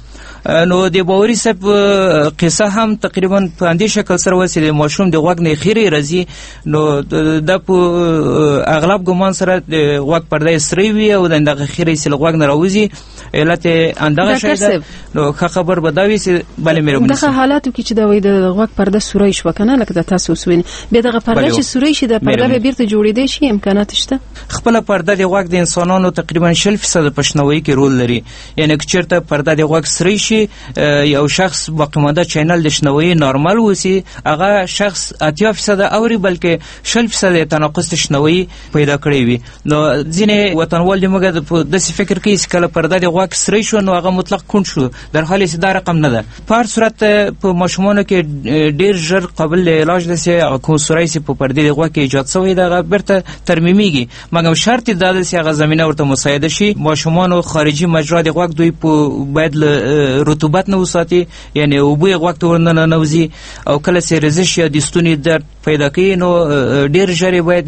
نو د باوري صاحب قصه هم تقریبا په اندې شکل سره وسی د ماشوم د غوږ نه خیره راځي نو د په اغلب ګمان سره د غوږ پرده سری وي او د خیره سل غوږ نه راوځي علت اندغه شي نو خبر بداوي سي بل مې دغه حالاتو کې چې د وې د غوږ پرده سوري شو کنه لکه د تاسو وسوین به دغه پرده چې سوري شي د پرده به بیرته جوړېدې شي امکانات شته خپل پرده د غوږ د انسانانو تقریبا 60% پښنوي کې رول لري یعنی چې چیرته پرده د غوږ سوري شي یو شخص باقاعده چینل د شنوي نارمل وسی هغه شخص 80% اوري بلکې 60% تناقض شنوي پیدا کړی وي نو ځینې وطنوال د موږ د فکر کې چې کله پرده د غوږ سوري شو نو هغه مطلق کون شو در حال چې دا رقم نه ده په هر صورت په ماشومانو کې ډیر ژر قابل علاج ده چې کوم سوري سي په پردې د غوږ کې ایجاد شوی ده برته ترمیمیږي مګر شرط دا ده چې هغه زمينه ورته مساعده شي ماشومانو خارجي مجرا د غوږ دوی په باید رطوبت نه وساتي یعنی او بو غوږ ته ورننه نوزي او کله چې رزش یا د ستوني درد پیدا کوي نو ډیر ژر باید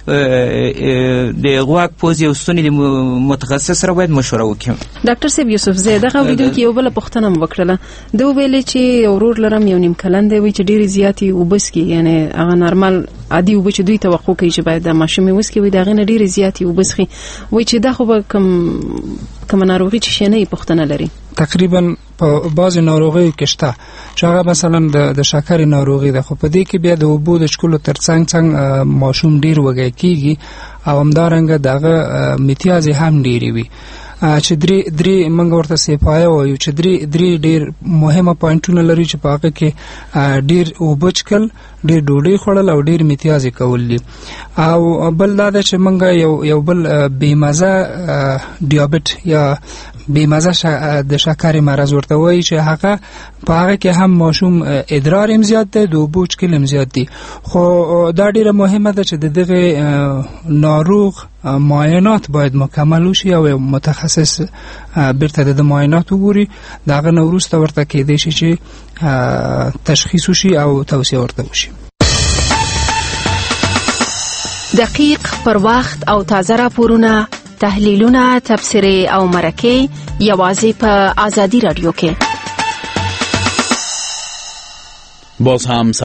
د غوږ پوزي او ستوني د متخصص سره باید مشوره وکړي ډاکټر صاحب یوسف زید دغه ویډیو کې یو بل پوښتنه وکړه د ویلې چې ورور لرم یو نیم کلن دی وی چې ډیر زیاتی وبسکی یعنی هغه نارمل عادي وب چې دوی توقع کوي چې باید د ماشومې وسکی وي دغه نه ډیر زیاتی وبسخي وی چې دا خو کوم ناروغي چې شنه پوښتنه لري تقریبا په بعض ناروغي کې شته چې هغه مثلا د شکر ناروغي ده خو په دې کې بیا د وبو د شکل ترڅنګ ماشوم ډیر وږی کیږي او همدارنګه دغه امتیاز هم ډیری وي چې درې منګ ورته سپایو یو چې درې ډیر مهمه پوینټونه لري چې په هغه کې ډیر وبچکل ډیر ډوډۍ خوړل او ډیر امتیاز کول دي او بل دا چې منګه یو بل بیمزه ډیابټ یا بیمزه د شکر مرز ورته وایي چې هغه په هغه کې هم ماشوم ادرار هم زیات دی د اوبو چکل هم زیات دي خو دا ډیره مهمه ده چې دغه ناروغ معاینات باید مکمل وشي او متخصص بیرته د معاینات وګوري داغه نوروسته ورته کېدای شي چې تشخیص وشي او توصیه ورته وشي دقیق پر وخت او تازه راپورونه تحلیلونه تبصره او مرکه یوازې په آزادی رادیو کې باز هم